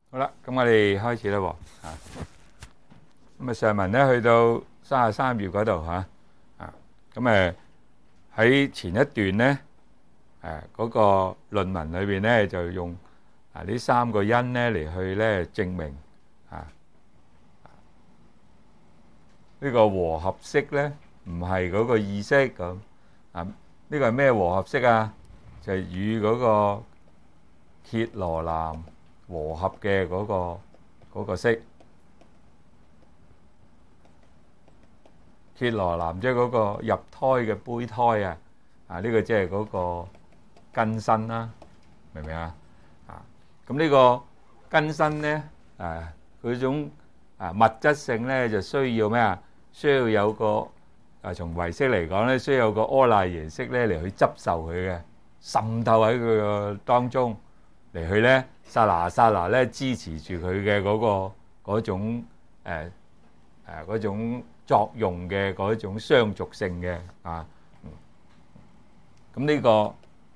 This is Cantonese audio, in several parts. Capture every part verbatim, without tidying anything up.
好啦，咁我哋開始啦喎，啊，咁啊上文咧去到三十三頁嗰度嚇，啊，咁誒喺前一段咧，誒嗰個論文裏邊咧就用啊呢三個因咧嚟去咧證明啊呢個和合式咧唔係嗰個意識咁啊，呢個係咩和合式啊？就係與嗰個羯羅藍和合嘅嗰個嗰個式，羯羅藍即係嗰個入胎嘅胚胎啊！啊，呢個即係嗰個根身啦，明唔明啊？啊，咁呢個根身咧，誒嗰種啊物質性咧就需要咩啊？需要有個啊從唯識嚟講咧，需要有個柯賴耶識咧嚟去執受佢嘅，滲透喺佢個當中嚟去咧。剎那剎那咧支持住佢嘅嗰個嗰種誒誒嗰種作用嘅嗰種相續性嘅啊，咁呢個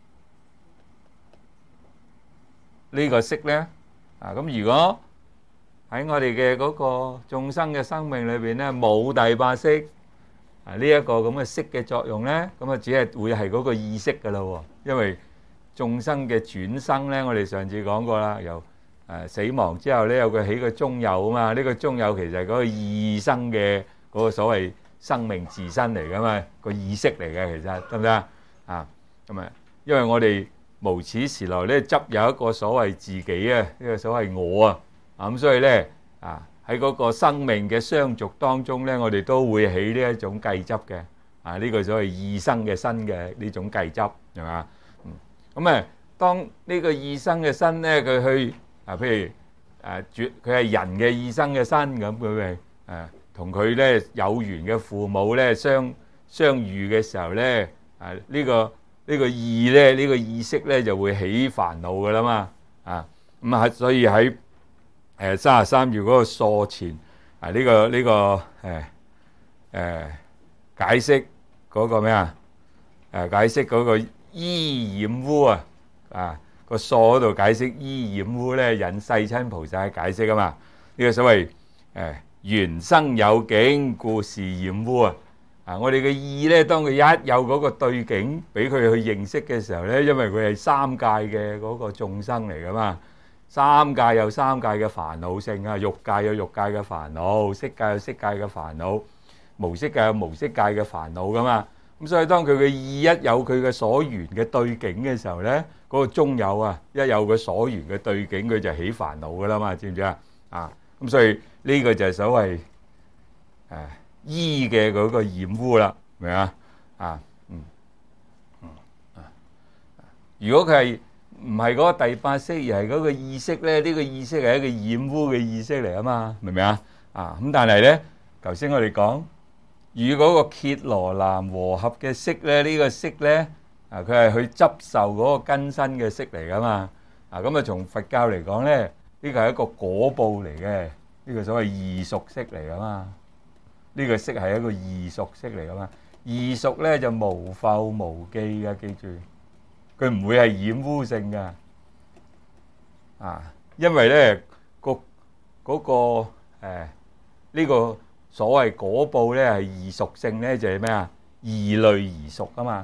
呢個式咧啊，咁如果喺我哋嘅嗰個眾生嘅生命裏邊咧冇第八識啊呢一個咁嘅識嘅作用咧，咁啊只係會係嗰個意識噶啦喎，因為眾生嘅轉生咧，我哋上次講過啦，由誒死亡之後咧，有個起個中有啊嘛，呢個中有其實係嗰個意生嘅嗰個所謂生命自身嚟噶嘛，個意識嚟嘅其實得唔得啊？啊咁啊，因為我哋無始時來咧執有一個所謂自己啊，呢個所謂我啊，啊咁所以咧啊喺嗰個生命嘅相續當中咧，我哋都會起呢一種計執嘅啊，呢個所謂意生嘅身嘅呢種計執係嘛？咁誒，當呢個意生嘅身咧，佢去啊，譬如誒絕，佢係人嘅意生嘅身咁，佢咪誒同佢咧有緣嘅父母咧相相遇嘅時候咧，啊呢個呢個意咧，呢個意識咧就會起煩惱噶啦嘛，啊咁啊，所以喺誒三十三頁嗰個疏前啊，呢個呢個誒誒解釋嗰個咩啊？誒解釋嗰個。依染污啊，啊個疏嗰度解釋依染污咧，引世親菩薩解釋啊嘛。呢個所謂誒緣生有境，故是染污啊。啊，我哋嘅意咧，當佢一有嗰個對境俾佢去認識嘅時候咧，因為佢係三界嘅嗰個眾生嚟噶嘛，三界有三界嘅煩惱性啊，欲界有欲界嘅煩惱，色界有色界嘅煩惱，無色界有無色界嘅煩惱噶嘛。咁所以當佢嘅意一有佢嘅所緣嘅對境嘅時候咧，嗰個中有啊，一有個所緣嘅對境，佢就起煩惱噶啦嘛，知唔知啊？啊，咁所以呢個就係所謂誒依嘅嗰個染污啦，明唔明啊？啊，嗯，嗯啊，如果佢係唔係嗰個第八識，而係嗰個意識咧，呢個意識係一個染污嘅意識嚟啊嘛，明唔明啊？啊，咁但係咧，頭先我哋講。與嗰個羯羅藍和合嘅識咧，呢個識咧，啊佢係去執受嗰個根身嘅識嚟噶嘛，啊咁啊從佛教嚟講咧，呢個係一個果報嚟嘅，呢個所謂異熟識嚟噶嘛，呢個識係一個異熟識嚟噶嘛，異熟咧就無復無記嘅，記住，佢唔會係染污性噶，啊，因為咧個嗰個誒呢個。所謂果報咧係異熟性咧，就係咩啊？異類而熟啊嘛。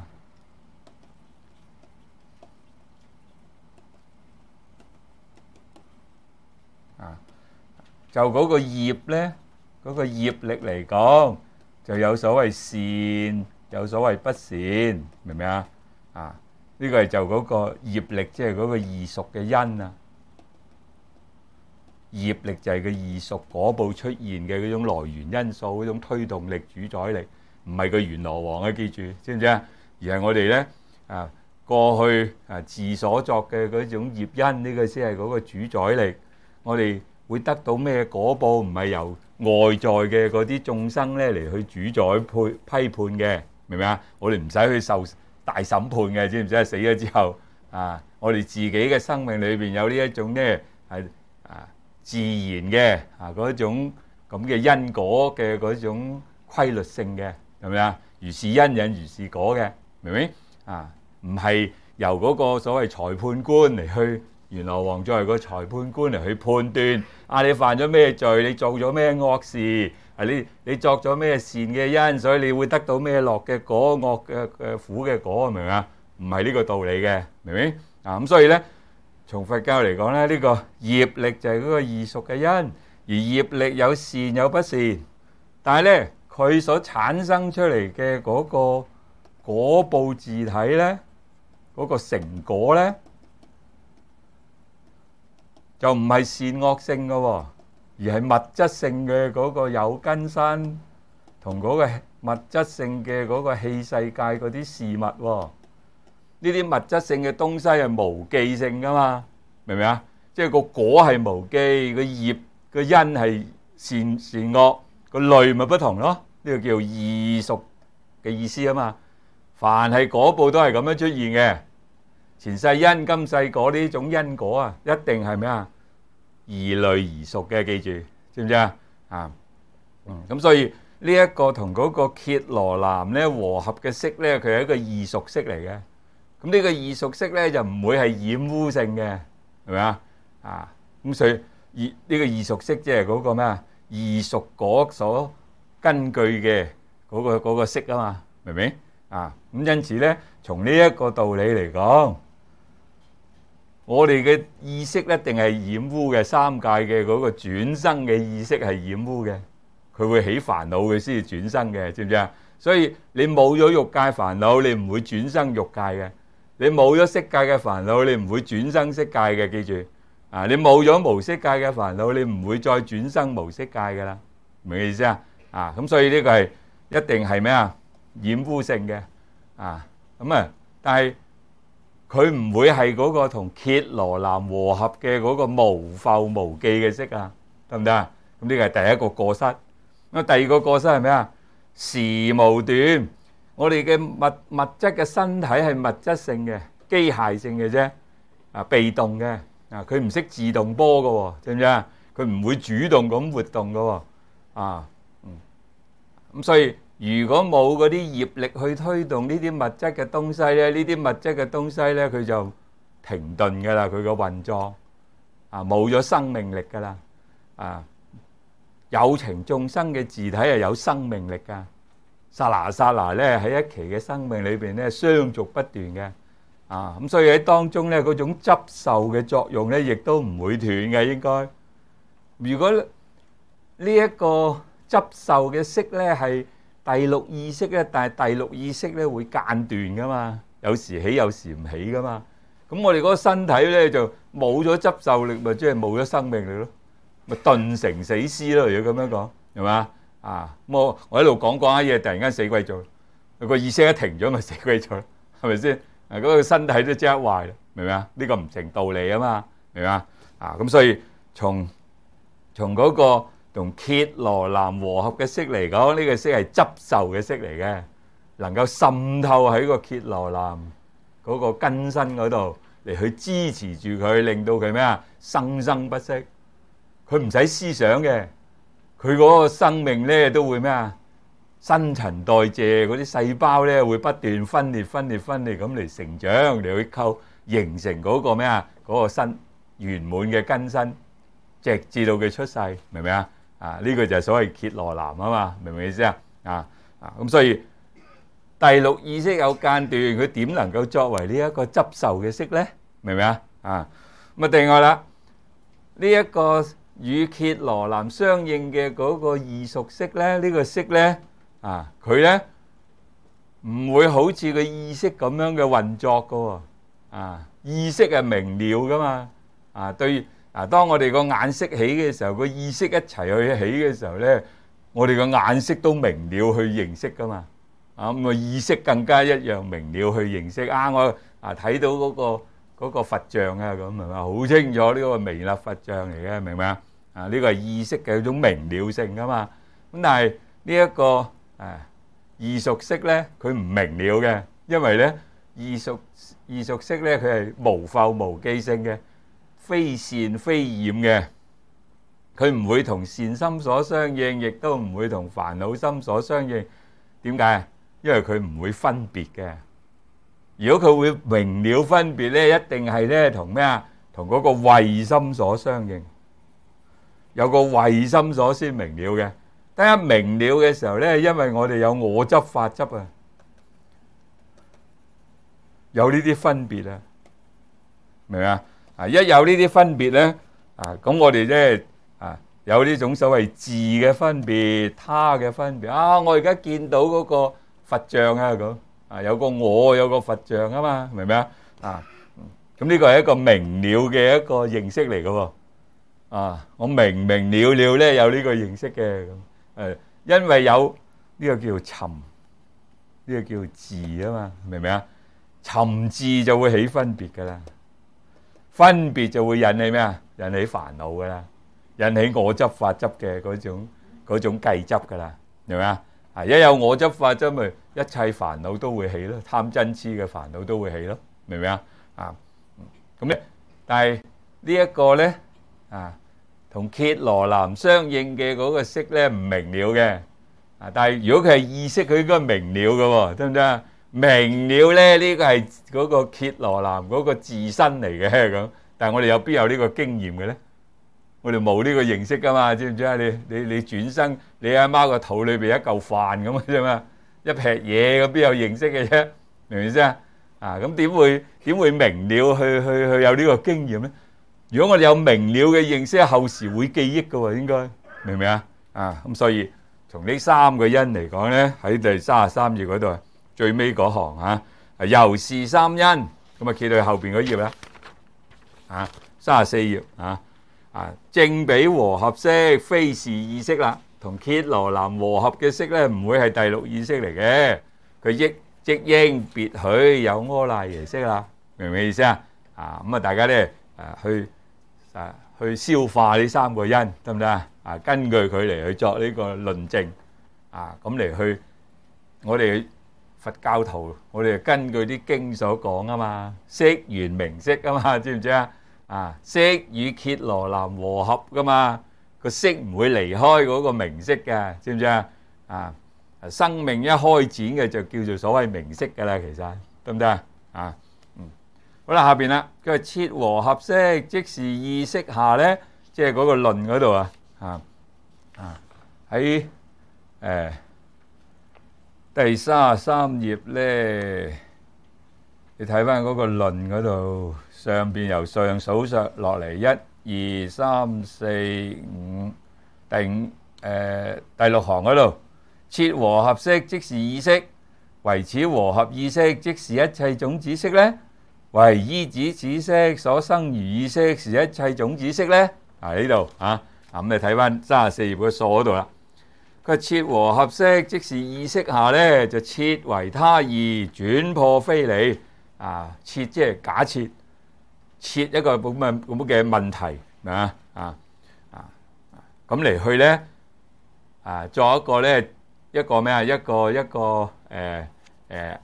啊，就嗰個業咧，嗰個業力嚟講，就有所謂善，有所謂不善，明唔明啊？啊，呢個係就嗰個業力，即係嗰個異熟嘅因啊。業力就係個異熟果報出現嘅嗰種來源因素，嗰種推動力、主宰力，唔係個閻羅王啊！記住，知唔知啊？而係我哋咧啊，過去啊自所作嘅嗰種業因，呢個先係嗰個主宰力。我哋會得到咩果報？唔係由外在嘅嗰啲眾生咧嚟去主宰判批判嘅，明唔明啊？我哋唔使去受大審判嘅，知唔知啊？死咗之後啊，我哋自己嘅生命裏邊有呢一種咧係啊。自然嘅啊嗰種咁嘅因果嘅嗰種規律性嘅，係咪啊？如是因引如是果嘅，明唔明啊？唔係由嗰個所謂裁判官嚟去閻羅王作為個裁判官嚟去判斷，啊你犯咗咩罪，你做咗咩惡事，啊你你作咗咩善嘅因，所以你會得到咩樂嘅果，惡嘅嘅苦嘅果，明唔明啊？唔係呢個道理嘅，明唔明？啊咁所以咧，從佛教嚟講咧，呢個業力就係嗰個異熟嘅因，而業力有善有不善，但係咧佢所產生出嚟嘅嗰個果報自體咧，嗰個成果咧，就唔係善惡性嘅喎，而係物質性嘅嗰個有根身同嗰個物質性嘅嗰個器世界嗰啲事物喎。呢啲物質性嘅東西係無記性噶嘛，明唔明啊？即係個果係無記，個業個因係善善惡，個類咪不同咯。呢個叫異熟嘅意思啊嘛。凡係果報都係咁樣出現嘅，前世因今世果呢種因果啊，一定係咩啊？異類異熟嘅，記住知唔知啊？啊，嗯，咁所以呢一個同嗰個羯羅藍咧和合嘅色咧，佢係一個異熟色嚟嘅。咁呢個異熟色咧就唔會係染污性嘅，係咪啊？啊，咁所以異呢個異熟色即係嗰個咩啊？異熟果所根據嘅嗰個嗰個色啊嘛，明唔明？啊，咁因此咧，從呢一個道理嚟講，我哋嘅意識一定係染污嘅，三界嘅嗰個轉生嘅意識係染污嘅，佢會起煩惱嘅先至轉生嘅，知唔知啊？所以你冇咗欲界煩惱，你唔會轉生欲界嘅。你冇咗色界嘅煩惱，你唔會轉生色界嘅，記住啊！你冇咗無色界嘅煩惱，你唔會再轉生無色界噶啦，明唔明意思啊？啊，咁所以呢個係一定係咩啊？染污性嘅啊，咁啊，但係佢唔會係嗰個同羯羅藍和合嘅嗰個無覆無記嘅色啊，得唔得啊？咁呢個係第一個過失。咁第二個過失係咩啊？時無斷。我哋嘅物物質嘅身體係物質性嘅、機械性嘅啫，啊，被動嘅，啊，佢唔識自動波嘅喎，知唔知啊？佢唔會主動咁活動嘅喎，啊，嗯，咁所以如果冇嗰啲業力去推動呢啲物質嘅東西咧，呢啲物質嘅東西咧，佢就停頓㗎啦，佢個運作，啊，冇咗生命力㗎啦，啊，有情眾生嘅自體係有生命力㗎。剎那剎那咧喺一期嘅生命裏邊咧，相續不斷嘅，啊咁所以喺當中咧嗰種執受嘅作用咧，亦都唔會斷嘅。應該如果呢一個執受嘅色咧係第六意識咧，但係第六意識咧會間斷噶嘛，有時起有時唔起噶嘛。咁我哋嗰個身體咧就冇咗執受力，咪即係冇咗生命力咯，咪頓成死屍咯。如果咁樣講，係嘛？啊！我我喺度講講下嘢，突然間死鬼咗，個意識一停咗，咪死鬼咗，係咪先？啊，嗰個身體都即刻壞啦，明唔明啊？呢個唔成道理啊嘛，明唔明啊？啊，咁所以從從嗰個同羯羅藍和合嘅色嚟講，呢個色係執受嘅色嚟嘅，能夠滲透喺個羯羅藍嗰個根身嗰度嚟去支持住佢，令到佢咩啊？生生不息，佢唔使思想嘅。佢嗰個生命咧都會咩啊？新陳代謝，嗰啲細胞咧會不斷分裂、分裂、分裂咁嚟成長，嚟去構形成嗰個咩啊？嗰個新圓滿嘅根身，直至到佢出世，明唔明啊？啊，呢個就係所謂羯羅藍啊嘛，明唔明意思啊？啊啊，咁所以第六意識有間斷，佢點能夠作為呢一個執受嘅色咧？明唔明啊？啊，咁啊，另外啦，呢一個與羯羅藍相應嘅嗰個異熟色咧，呢個色咧啊，佢咧唔會好似個意識咁樣嘅運作噶喎，啊，意識係明了噶嘛，啊，對啊，當我哋個眼識起嘅時候，個意識一齊去起嘅時候咧，我哋個眼識都明了去認識噶嘛，啊，咁個意識更加一樣明了去認識啊，我啊睇到嗰個嗰個佛像啊，咁係咪好清楚呢個彌勒佛像嚟嘅，明唔明啊？啊！呢個係意識嘅一種明了性噶嘛，咁但係呢一個誒異熟色咧，佢唔明了嘅，因為咧異熟異熟色咧，佢係無覆無記性嘅，非善非染嘅，佢唔會同善心所相應，亦都唔會同煩惱心所相應。點解？因為佢唔會分別嘅。如果佢會明了分別咧，一定係咧同咩啊？ 同嗰個慧心所相應，有個慧心所先明了嘅。等一明了嘅時候咧，因為我哋有我執法執啊，有呢啲分別啊，明唔明啊？啊，一有呢啲分別咧，啊，咁我哋咧啊有呢種所謂自嘅分別、他嘅分別啊。我而家見到嗰個佛像啊，咁啊有個我，有個佛像啊嘛，明唔明啊？啊，咁呢個係一個明了嘅一個認識嚟嘅喎。啊，我明明了了咧有呢個認識嘅咁。誒，因為有呢個叫尋，呢個叫伺啊嘛，明唔明啊？尋伺就會起分別噶啦，分別就會引起咩啊？引起煩惱噶啦，引起我執法執嘅嗰種嗰種計執噶啦，明唔明啊？啊，一有我執法執，咪一切煩惱都會起咯，貪嗔癡嘅煩惱都會起咯，明唔明啊？啊，咁咧，但係呢一個咧啊。同羯羅藍相應嘅嗰個色咧唔明了嘅，啊！但係如果佢係意識，佢應該明了嘅喎，得唔得啊？明了咧，呢個係嗰個羯羅藍嗰個自身嚟嘅咁。但係我哋有邊有呢個經驗嘅咧？我哋冇呢個認識噶嘛，知唔知啊？你你你轉生，你阿媽個肚裏邊一嚿飯咁嘅啫嘛，一劈嘢咁邊有認識嘅啫？明唔明先啊？啊！咁點會點會明了去去去有呢個經驗咧？如果我哋有明了嘅認識，後時會記憶嘅喎，應該明唔明啊？啊，咁所以從呢三個因嚟講咧，喺第三十三頁嗰度最尾嗰行啊，由是三因，咁啊揭到後邊嗰頁啦，啊三十四頁啊啊正比和合色，非是意識啦，同羯羅藍和合嘅色咧，唔會係第六意識嚟嘅，佢亦即應別許有阿賴耶識啦，明唔明意思啊？啊咁啊，大家咧啊去。啊，去消化呢三個因得唔得啊？啊，根據佢嚟去作呢個論證啊，咁嚟去我哋佛教徒，我哋根據啲經所講啊嘛，色緣名色啊嘛，知唔知啊？啊，色與羯羅藍和合噶嘛，個色唔會離開嗰個名色嘅，知唔知啊？啊，生命一開展嘅就叫做所謂名色噶啦，其實得唔得啊？啊。好啦，下邊啦，佢話切和合色，即是意識下咧，即係嗰個論嗰度啊，啊啊喺誒第三十三頁咧，你睇翻嗰個論嗰度，上邊由上數上落嚟，一二三四五，第五誒第六行嗰度，切和合色，即是意識，為此和合意識，即是一切種子識咧。為依止此色所生如意識，是一切種子識咧。啊呢度啊，咁你睇翻三十四頁嘅數嗰度啦。佢切和合色，即是意識下咧，就切為他義，轉破非理。啊，切即係假設，切一個咁嘅咁嘅問題，明啊啊啊咁嚟去咧啊，作一個咧一個咩啊？一個一個誒誒誒。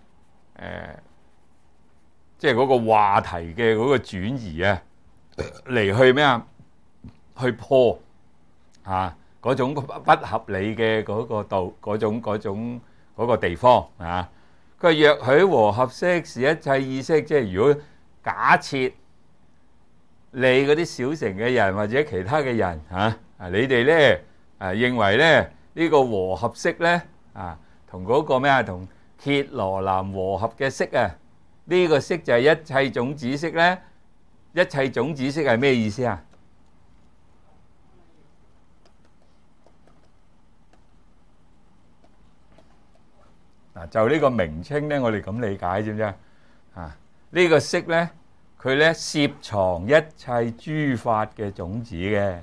即係嗰個話題嘅嗰個轉移啊，嚟去咩啊？去破啊嗰種不合理嘅嗰個度，嗰種嗰種嗰個地方啊。佢若許和合色是一切意識，即係如果假設你嗰啲小乘嘅人或者其他嘅人嚇啊，你哋咧啊認為咧呢個和合色咧啊，同嗰個咩啊，同羯羅藍和合嘅色啊。呢個色就係一切種子識咧，一切種子識係咩意思啊？嗱，就呢個名稱咧，我哋咁理解，知唔知啊？啊，呢個色咧，佢咧攝藏一切諸法嘅種子嘅，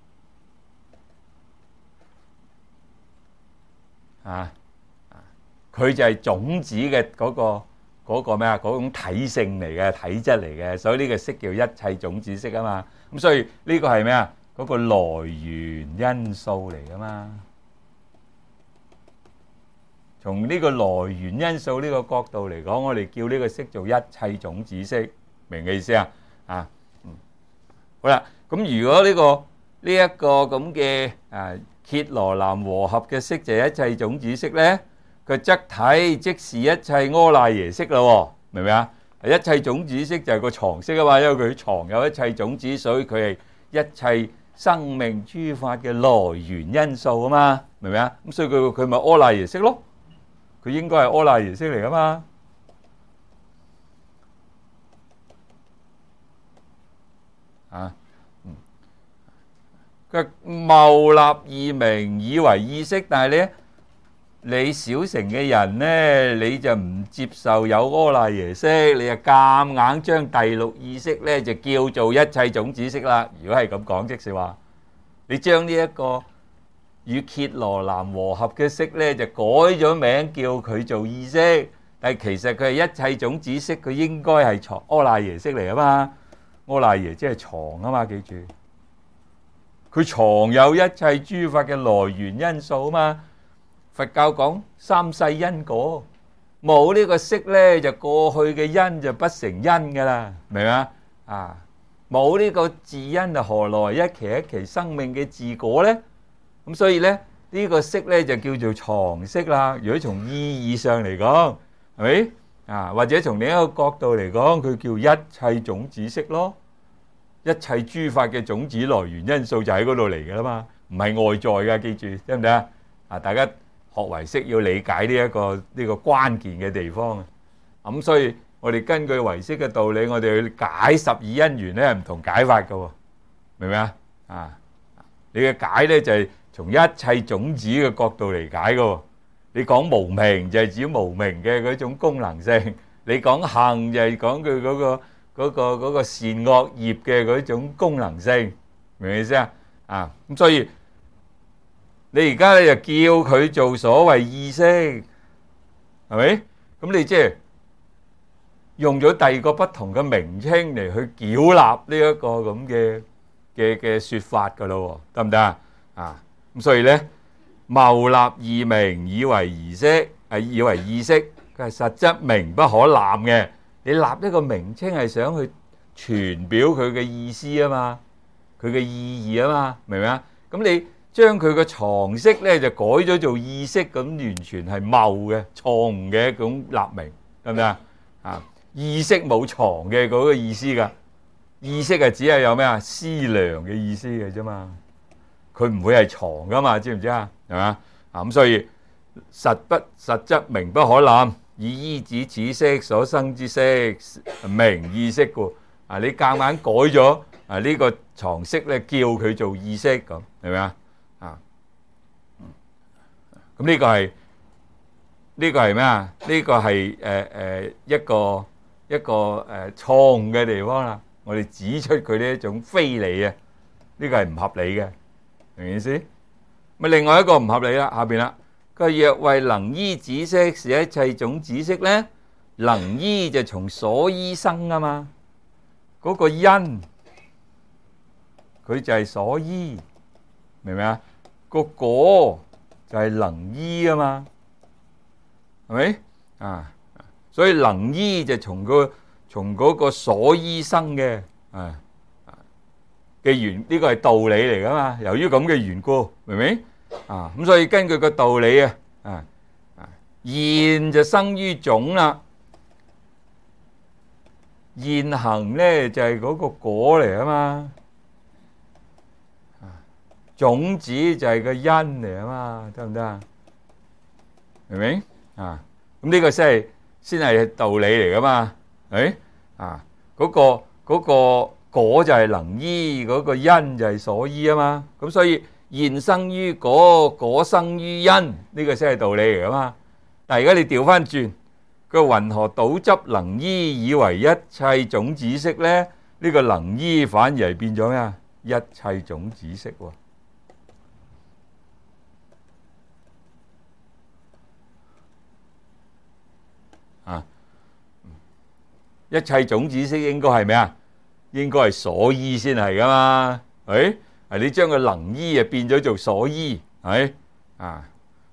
啊啊，佢就係種子嘅嗰個。嗰個咩啊？嗰種體性嚟嘅，體質嚟嘅，所以呢個色叫一切種子識啊嘛。咁所以呢個係咩啊？嗰個來源因素嚟噶嘛。從呢個來源因素呢個角度嚟講，我哋叫呢個色做一切種子識，明嘅意思啊？啊，嗯，好啦，咁如果呢個呢一個咁嘅啊羯羅藍和合嘅色就係一切種子識咧。佢則體即是一切阿賴耶識咯，明唔明啊？ 一切種子色就係個床色啊嘛，因為佢床有一切種子，所以佢係一切生命諸法嘅來源因素啊嘛，明唔明啊？咁所以佢佢咪阿賴耶識咯，佢應該係阿賴耶識嚟噶嘛。啊，佢謬立異名以為意識，但係咧你小乘嘅人咧，你就唔接受有阿賴耶識，你就夾硬將第六意識咧就叫做一切種子識啦。如果係咁講，即是話你將呢一個與羯羅藍和合嘅識咧，就改咗名叫佢做意識，但係其實佢係一切種子識，佢應該係床阿賴耶識嚟啊嘛。阿賴耶即係床啊嘛，記住，佢床有一切諸法嘅來源因素啊嘛。佛教講三世因果，冇呢個識咧，就過去嘅因就不成因噶啦，明唔明啊？啊，冇呢個自因就何來一期一期生命嘅自果咧？咁所以咧呢個識咧就叫做床識啦。如果從意義上嚟講，係咪？啊，或者從另一個角度嚟講，佢叫一切種子識咯。一切諸法嘅種子來源因素就喺嗰度嚟噶啦嘛，唔係外在噶，記住，得唔得啊？啊，大家學唯識要理解呢一個呢個關鍵嘅地方啊。咁所以我哋根據唯識嘅道理，我哋去解十二因緣咧係唔同解法噶，明唔明啊？啊，你嘅解咧就係從一切種子嘅角度嚟解噶。你講無明就係指無明嘅嗰種功能性，你講行就係講佢嗰個嗰個嗰個善惡業嘅嗰種功能性，明唔明意思啊？啊，咁所以你而家咧就叫佢做所謂意識，係咪？咁你即係用咗第二個不同嘅名稱嚟去繳納呢一個咁嘅嘅嘅説法噶咯，得唔得啊？啊，咁所以咧。謬立異名以為儀式，係以為意識，佢係實質名不可濫嘅。你立一個名稱係想去傳表佢嘅意思啊嘛，佢嘅意義啊嘛，明唔明啊？咁你將佢嘅床識咧就改咗做意識，咁完全係謬嘅、錯誤嘅一種立名，得唔得啊？啊，意識冇床嘅嗰個意思㗎，意識係只係有咩啊？思量嘅意思嘅啫嘛。佢唔會係床噶嘛，知唔知啊？係嘛？啊咁，所以實不實質名不可濫，以依止此識所生之識名意識故。啊，你夾硬改咗啊呢個床識咧，叫佢做意識咁，係咪啊？啊，咁呢個係呢個係咩啊？呢個係誒誒一個一個誒錯誤嘅地方啦。我哋指出佢呢一種非理啊，呢個係唔合理嘅。明唔明意思？咪另外一個唔合理啦，下邊啦。佢若為能依止識是一切種子識咧，能依就從所依生啊嘛。嗰個因佢就係所依，明唔明啊？個果就係能依啊嘛，係咪啊？所以能依就從個從嗰個所依生嘅啊。嘅緣呢個係道理嚟噶嘛？由於咁嘅緣故，明唔明啊？咁所以根據個道理啊，啊啊現就生於種啦，現行咧就係嗰個果嚟啊嘛，種子就係個因嚟啊嘛，得唔得啊？明唔明啊？咁呢個先係先係道理嚟噶嘛？誒啊嗰個嗰個。果就係能依，嗰個因就係所依啊嘛，咁所以現生於果，果生於因，呢個先係道理嚟噶嘛。但係而家你調翻轉，個云何倒執能依以為一切種子識咧？呢個能依反而係變咗咩啊？一切種子識喎，啊，一切種子識應該係咩啊？應該係所依先係噶嘛？誒，啊你將個能依啊變咗做所依，係啊，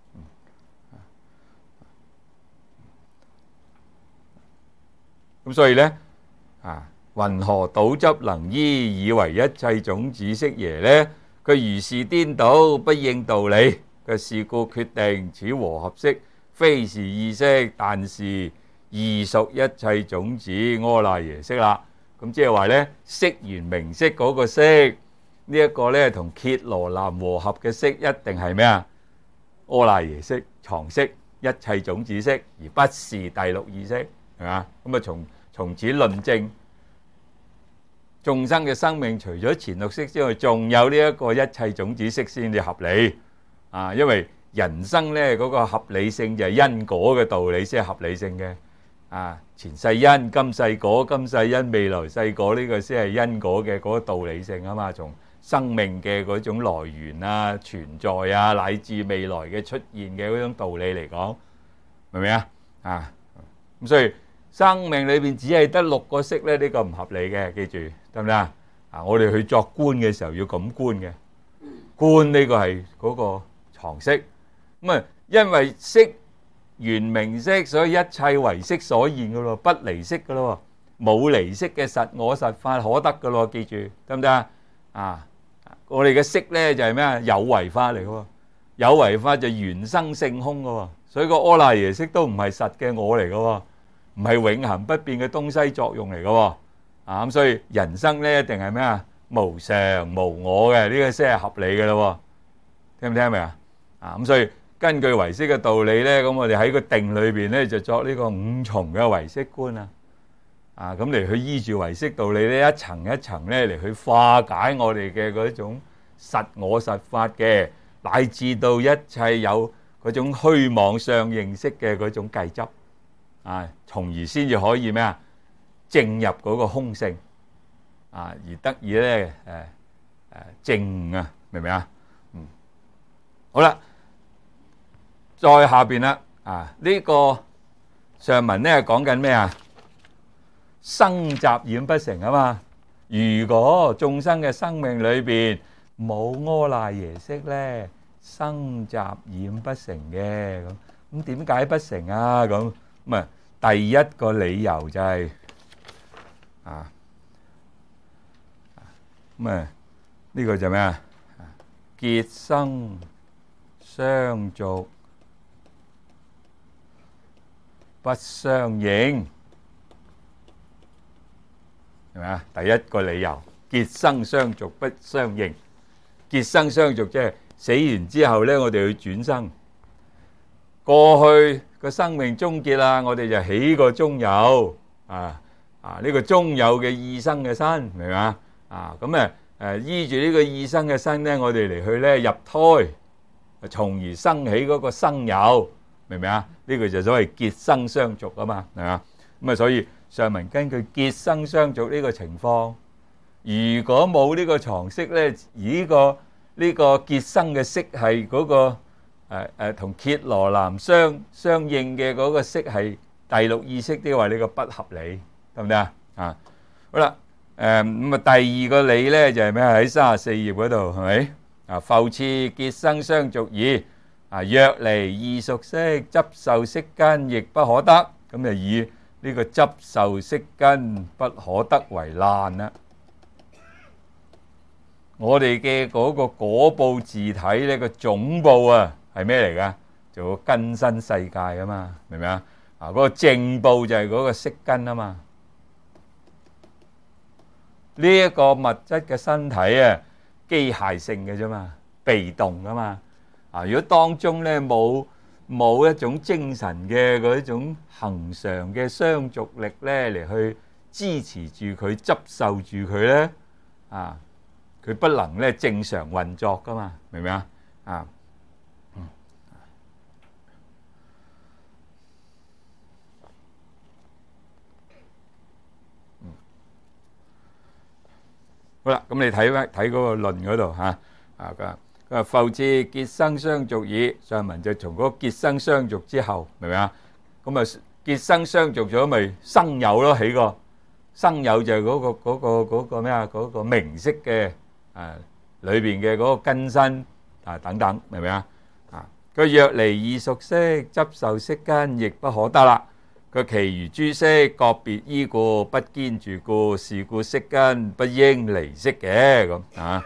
咁所以咧啊，云何倒執能依以為一切種子識耶咧？佢如是顛倒，不應道理。佢是故決定此和合識非是意識，但是異屬一切種子阿賴耶識啦。咁即係話咧，色緣名色嗰個色呢一個咧，同羯羅藍和合嘅色一定係咩啊？阿賴耶識、藏識、一切種子識，而不是第六意識，係嘛？咁啊，從從此論證眾生嘅生命，除咗前六識之外，仲有呢一個一切種子識先至合理啊！因為人生咧嗰個合理性就係因果嘅道理先係合理性嘅啊！前世因，今世果，今世因，未來世果，呢個先係因果嘅嗰個道理性啊嘛！從生命嘅嗰種來源啊、存在啊，乃至未來嘅出現嘅嗰種道理嚟講，明唔明啊？啊，咁所以生命裏邊只係得六個識咧，呢個唔合理嘅，記住得唔得啊？啊，我哋去作觀嘅時候要咁觀嘅，觀呢個係嗰個藏識，咁啊，因為識緣名色，所以一切唯識所現噶咯，不離識噶咯，冇離識嘅實我實法可得噶咯，記住得唔得啊？啊！我哋嘅識咧就係咩啊？有為法嚟嘅喎，有為法就緣生性空嘅喎，所以個阿賴耶識都唔係實嘅我嚟嘅喎，唔係永恆不變嘅東西作用嚟嘅喎，啊咁所以人生咧一定係咩啊？無常無我嘅，呢個先係合理嘅咯，聽唔聽明啊？啊咁所以根據唯識嘅道理咧，咁我哋喺個定裏邊咧就作呢個五重嘅唯識觀啊。啊，咁嚟去依住唯識道理咧，一層一層咧嚟去化解我哋嘅嗰種實我實法嘅，乃至到一切有嗰種虛妄相認識嘅嗰種計執，啊，從而先至可以咩啊？證入嗰個空性，啊，而得以咧誒誒證啊，明唔明啊？嗯，好啦，再下邊啦，啊，呢個上文咧講緊咩啊？生雜染不成啊嘛！如果眾生嘅生命裏邊冇阿賴耶識咧，生雜染不成嘅，咁咁點解不成啊？咁咁啊，第一個理由就係啊，咁啊呢個就咩啊？結生相續不相應。係咪啊？第一個理由，結生相續不相應。結生相續即係死完之後咧，我哋去轉生。過去個生命終結啦，我哋就起個中有啊啊！呢個中有嘅異生嘅身，明唔明啊？啊咁誒誒，依住呢個異生嘅身咧，我哋嚟去咧入胎，從而生起嗰個生有，明唔明啊？呢個就所謂結生相續啊嘛，係嘛？咁啊，所以。上文根據結生相續呢個情況，如果冇呢個藏識咧，而呢個呢個結生嘅識係嗰個誒誒同羯羅藍相相應嘅嗰個識係第六意識的話，呢個不合理，得唔得啊？啊，好啦，誒咁啊，第二個理咧就係咩？喺三十四頁嗰度係咪？啊，復次結生相續二啊，若離異屬識，執受色根亦不可得，咁就以。呢個執受色根不可得為難啦！我哋嘅嗰個果報自體呢個總報啊係咩嚟㗎？就個根身世界啊嘛，明唔明啊？啊嗰個正報就係嗰個色根啊嘛。呢一個物質嘅身體啊，機械性嘅啫嘛，被動啊嘛。啊，如果當中咧冇冇一種精神嘅嗰一種恆常嘅相續力咧，嚟去支持住佢、執受住佢咧，啊，佢不能咧正常運作噶嘛，明唔明啊？啊，嗯，嗯，好啦，咁你睇翻睇嗰個論嗰度嚇，啊個。復次結生相續二，上文就從嗰個結生相續之後，明唔明啊？咁啊結生相續咗咪生有咯，起個生有就係嗰個嗰個嗰個咩啊？嗰個名色嘅啊裏邊嘅嗰個根身啊等等，明唔明啊？啊佢若離異屬識，執受色根亦不可得啦。佢其餘諸識各別依故，不堅住故，是故色根不應離識嘅咁啊。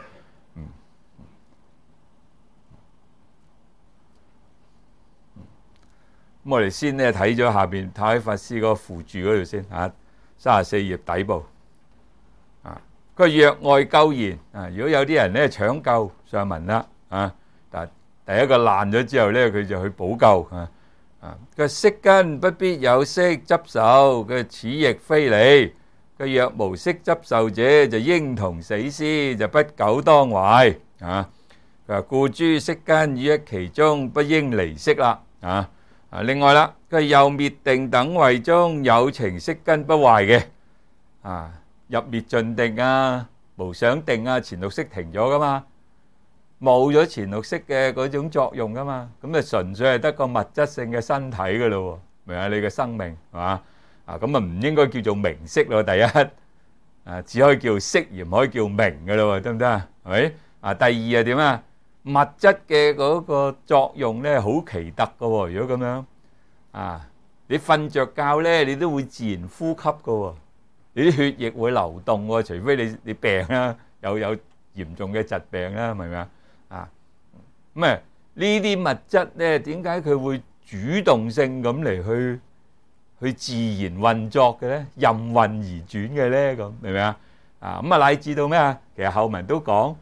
我哋先咧睇咗下邊太法師嗰個附注嗰度先啊，三十四頁底部啊，個若愛救賢啊，如果有啲人咧搶救上文啦啊，但第一個爛咗之後咧，佢就去補救啊啊，個色根不必有色執受，佢此亦非理。佢若無色執受者，就應同死屍，就不久當壞啊。佢話故諸色根於一其中，不應離色啦啊。啊，另外啦，佢又滅定等位中有情色根不壞嘅啊，入滅盡定啊、無想定啊，前六識停咗噶嘛，冇咗前六識嘅嗰種作用噶嘛，咁啊純粹係得個物質性嘅身體噶咯，明啊？你嘅生命係嘛？啊，咁啊唔應該叫做名色咯，第一啊，只可以叫色而唔可以叫名噶咯，得唔得啊？係咪？啊，第二係點啊？物質嘅嗰個作用咧，好奇特噶喎。如果咁樣啊，你瞓着覺咧，你都會自然呼吸噶喎，你啲血液會流動喎，除非你你病啦，有有嚴重嘅疾病啦，明唔明啊？啊，咁啊呢啲物質咧，點解佢會主動性咁嚟去去自然運作嘅咧？任運而轉嘅咧，咁明唔明啊？啊，咁啊乃至到咩啊？其實後文都講。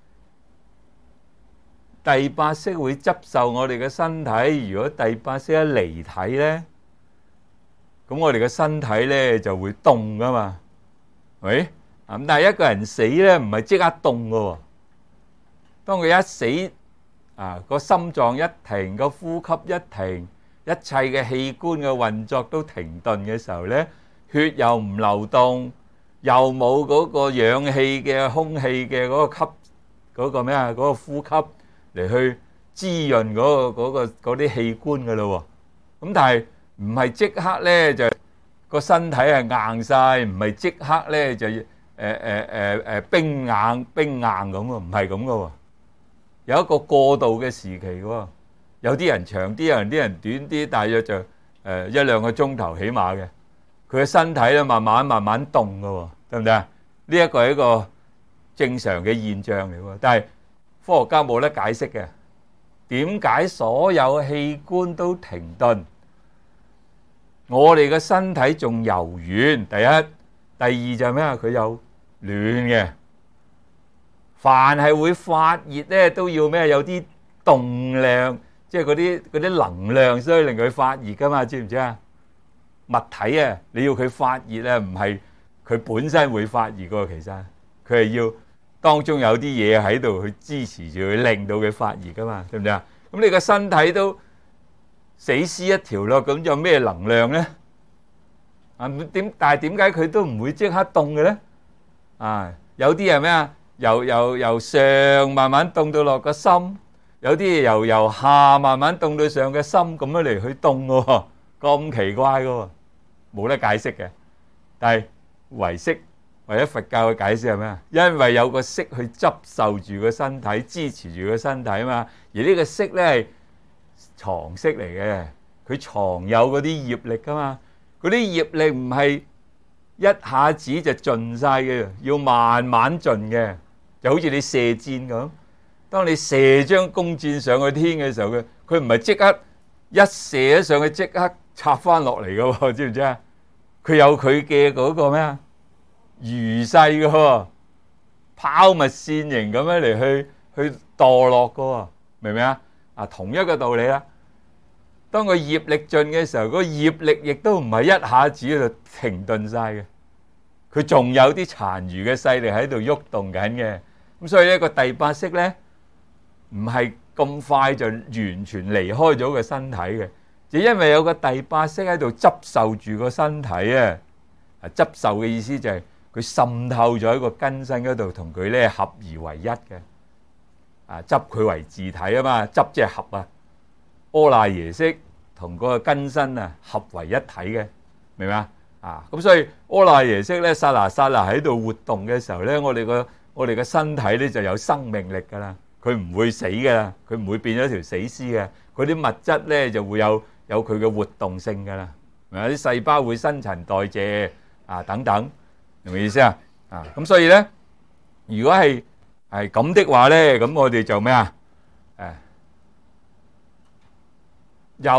第八識會執受我哋嘅身體，如果第八識一離體咧，咁我哋嘅身體咧就會凍噶嘛，係咪？咁但係一個人死咧，唔係即刻凍噶喎。當佢一死，啊個心臟一停，個呼吸一停，一切嘅器官嘅運作都停頓嘅時候咧，血又唔流動，又冇嗰個氧氣嘅空氣嘅嗰個吸嗰個咩啊嗰個呼吸嚟去滋潤嗰個嗰個嗰啲器官㗎咯喎，咁但係唔係即刻咧就個身體係硬曬，唔係即刻咧就誒誒誒誒冰硬冰硬咁喎，唔係咁㗎喎，有一個過渡嘅時期喎，有啲人長啲，有啲人短啲，大約就誒一兩個鐘頭起碼嘅，佢嘅身體咧慢慢慢慢凍㗎喎，得唔得啊？呢一個係一個正常嘅現象嚟喎，但係科學家冇得解釋嘅，點解所有器官都停頓？我哋嘅身體仲柔軟，第一，第二就係咩啊？佢有暖嘅，凡係會發熱咧，都要咩？有啲動量，即係嗰啲嗰啲能量，所以令佢發熱噶嘛？知唔知啊？物體啊，你要佢發熱咧，唔係佢本身會發熱噶，其實佢係要。當中有啲嘢喺度去支持住佢，令到佢發熱噶嘛，對唔對啊？咁你個身體都死屍一條咯，咁有咩能量咧？啊點？但係點解佢都唔會即刻凍嘅咧？啊，有啲係咩啊？由由由上慢慢凍到落個心，有啲由由下慢慢凍到上個心，咁樣嚟去凍嘅喎，咁奇怪嘅喎，冇得解釋嘅。但係唯識。或者佛教嘅解釋係咩啊？因為有個色去執受住個身體，支持住個身體啊嘛。而呢個色咧係藏色嚟嘅，佢藏有嗰啲業力噶嘛。嗰啲業力唔係一下子就盡晒嘅，要慢慢盡嘅。就好似你射箭咁，當你射張弓箭上去天嘅時候，佢佢唔係即刻一射咗上去即刻插翻落嚟嘅喎，知唔知啊？佢有佢嘅嗰個咩啊？如勢嘅喎，拋物線形咁樣嚟去去墮落嘅喎，明唔明啊？啊，同一個道理啦。當佢業力盡嘅時候，嗰個業力亦都唔係一下子就停頓晒嘅，佢仲有啲殘餘嘅勢力喺度喐動緊嘅。咁所以呢個第八識咧，唔係咁快就完全離開咗個身體嘅，就因為有個第八識喺度執受住個身體啊。啊，執受嘅意思就係。佢滲透咗喺個根身嗰度，同佢咧合而為一嘅，啊執佢為自體啊嘛，執即係合啊，阿賴耶識同嗰個根身啊合為一體嘅，明唔明啊？啊咁所以阿賴耶識咧剎那剎那喺度活動嘅時候咧，我哋個我哋嘅身體咧就有生命力噶啦，佢唔會死噶啦，佢唔會變咗條死屍嘅，佢啲物質咧就會有有佢嘅活動性噶啦，明唔明啊？啲細胞會新陳代謝啊等等。明唔明意思啊？啊咁所以咧，如果係係咁的話咧，咁我哋就咩啊？誒，有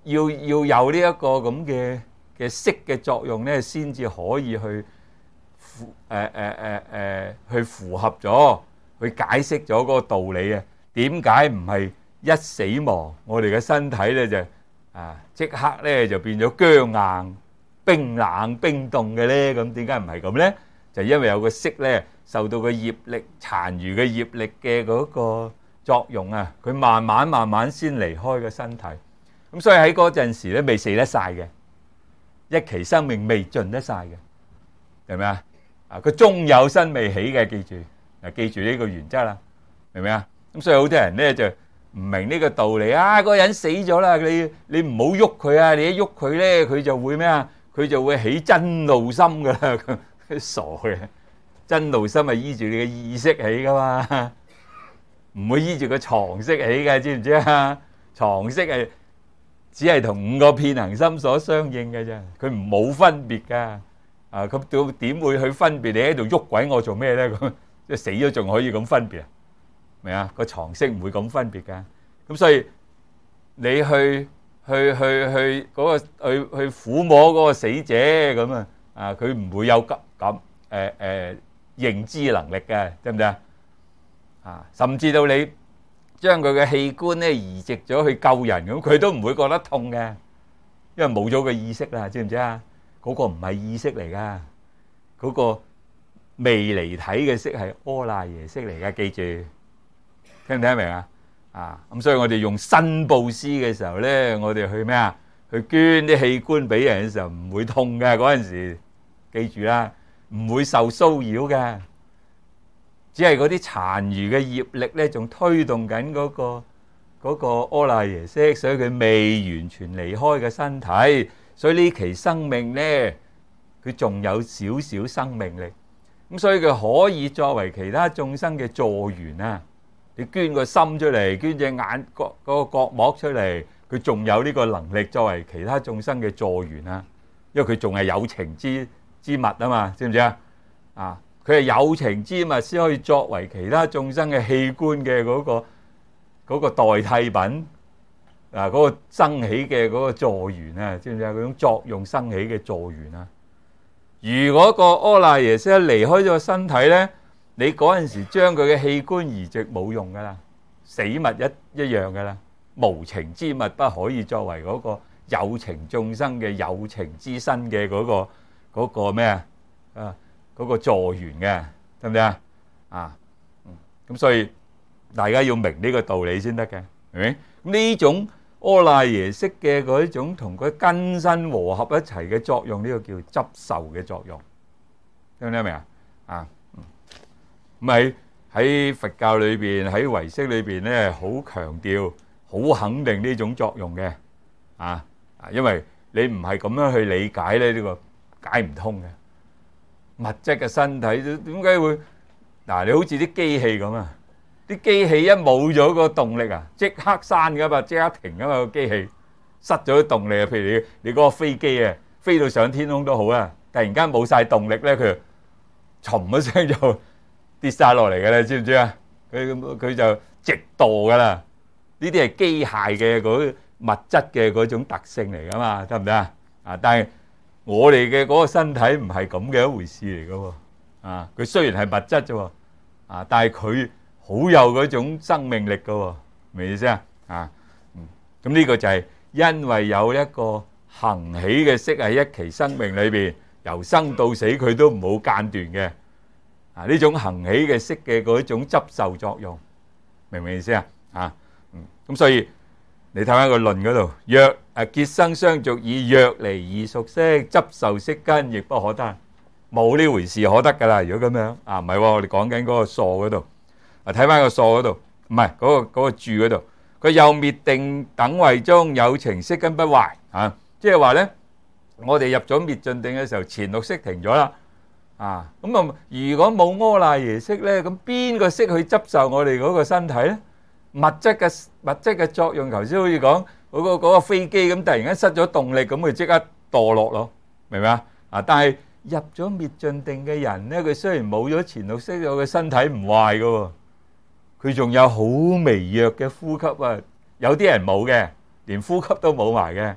要要有呢一個咁嘅嘅色嘅作用咧，先至可以去符誒誒誒誒去符合咗，去解釋咗嗰個道理啊。點解唔係一死亡，我哋嘅身體咧就啊即刻咧就變咗僵硬、冰冷、冰凍嘅咧？咁點解唔係咁咧？就因為有個色咧受到個業力殘餘嘅業力嘅嗰個作用啊，佢慢慢慢慢先離開個身體。咁所以喺嗰陣時咧未死得晒嘅，一期生命未盡得晒嘅，明唔明啊？啊，佢終有生未起嘅，記住嗱，記住呢個原則啦，明唔明啊？咁所以好多人咧就唔明呢個道理啊！嗰個人死咗啦，你你唔好喐佢啊！你一喐佢咧，佢就會咩啊？佢就會起真怒心噶啦，傻嘅！真怒心係依住你嘅意識起噶嘛，唔會依住個床識起嘅，知唔知啊？床識係只係同五個遍行心所相應嘅啫，佢唔冇分別噶。啊，咁到點會去分別？你喺度喐鬼我做咩咧？咁即係死咗仲可以咁分別啊？明啊？個床識唔會咁分別噶。咁所以你去去去去嗰個去去撫摸嗰個死者咁啊，啊佢唔會有咁咁誒誒認知能力嘅，得唔得啊？啊，甚至到你將佢嘅器官咧移植咗去救人咁，佢都唔會覺得痛嘅，因為冇咗個意識啦，知唔知啊？嗰個唔係意識嚟噶，嗰個未離體嘅識係阿賴耶識嚟噶，記住，聽唔聽得明啊？啊，咁所以我哋用新布施嘅時候咧，我哋去咩啊？去捐啲器官俾人嘅時候唔會痛嘅，嗰陣時記住啦，唔會受騷擾嘅，只係嗰啲殘餘嘅業力咧，仲推動緊嗰個嗰個阿賴耶識，所以佢未完全離開嘅身體。所以呢期生命咧，佢仲有少少生命力，咁所以佢可以作為其他眾生嘅助緣啊！你捐個心出嚟，捐隻眼角嗰個角膜出嚟，佢仲有呢個能力作為其他眾生嘅助緣啊！因為佢仲係有情之之物啊嘛，知唔知啊？啊，佢係有情之物先可以作為其他眾生嘅器官嘅嗰個嗰個代替品。嗱，嗰個生起嘅嗰個助緣啊，知唔知啊？嗰種作用生起嘅助緣啊。如果個阿賴耶識離開咗個身體咧，你嗰陣時將佢嘅器官移植冇用噶啦，死物一一樣噶啦，無情之物不可以作為嗰個有情眾生嘅有情之身嘅嗰個嗰個咩啊？啊，嗰個助緣嘅，得唔得啊？啊，咁所以大家要明呢個道理先得嘅，係咪？呢種阿賴耶識嘅嗰一種同佢根身和合一齊嘅作用，呢個叫執受嘅作用，聽唔聽得明啊？啊，咁喺喺佛教裏邊，喺唯識裏邊咧，好強調、好肯定呢種作用嘅，啊啊，因為你唔係咁樣去理解咧，呢個解唔通嘅。物質嘅身體點解會嗱？你好似啲機器咁啊！啲機器一冇咗個動力啊，即刻閂噶嘛，即刻停噶嘛，個機器失咗動力啊。譬如你你嗰個飛機啊，飛到上天空都好啊，突然間冇晒動力咧，佢沉一聲就跌晒落嚟噶啦，知唔知啊？佢佢就直墮噶啦。呢啲係機械嘅嗰物質嘅嗰種特性嚟噶嘛，得唔得啊？啊，但係我哋嘅嗰個身體唔係咁嘅一回事嚟噶喎。啊，佢雖然係物質啫喎，啊，但係佢好有嗰種生命力噶喎，明唔明意思啊？啊，嗯，咁呢個就係因為有一個行起嘅識喺一期生命裏邊，由生到死佢都唔好間斷嘅。啊，呢種行起嘅識嘅嗰種執受作用，明唔明意思啊？啊，嗯，咁所以你睇翻個論嗰度，若誒結生相續以若離異熟識，執受色根亦不可得，冇呢回事可得噶啦。如果咁樣啊，唔係喎，我哋講緊嗰個疏嗰度。睇翻個疏嗰度，唔係嗰個嗰個注嗰度，佢又滅定等位中有情色根不壞啊！即係話咧，我哋入咗滅盡定嘅時候，前六識停咗啦啊！咁啊，如果冇阿賴耶識咧，咁邊個識去執受我哋嗰個身體咧？物質嘅物質嘅作用，頭先好似講嗰個嗰個飛機咁，突然間失咗動力，咁佢即刻墮落咯，明唔明啊？啊！但係入咗滅盡定嘅人咧，佢雖然冇咗前六識，佢嘅身體唔壞噶喎。佢仲有好微弱嘅呼吸啊！有啲人冇嘅，連呼吸都冇埋嘅。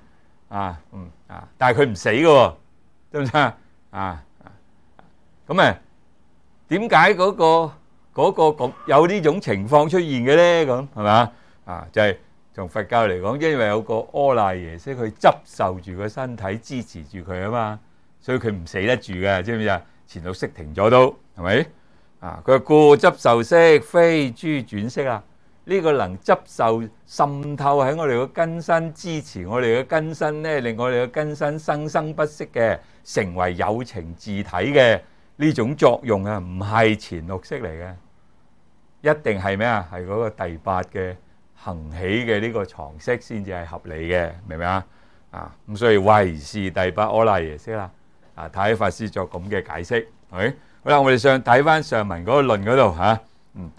啊，嗯啊，但係佢唔死嘅喎，知唔知啊？啊，咁誒點解嗰個嗰個咁有呢種情況出現嘅咧？咁係咪啊？就係從佛教嚟講，因為有個阿賴耶識去執受住個身體，支持住佢啊嘛，所以佢唔死得住嘅，知唔知啊？前六識停咗都係咪？啊，佢話故執受識非諸轉識啊！呢個能執受滲透喺我哋嘅根身，支持我哋嘅根身咧，令我哋嘅根身生生不息嘅，成為有情自體嘅呢種作用啊，唔係前六識嚟嘅，一定係咩啊？係嗰個第八嘅行起嘅呢個床識先至係合理嘅，明唔明啊？啊，咁所以唯是第八阿賴耶識啦。啊，太虛法師作咁嘅解釋，係咪？好啦，我哋上睇翻上文嗰個論嗰度嚇，嗯。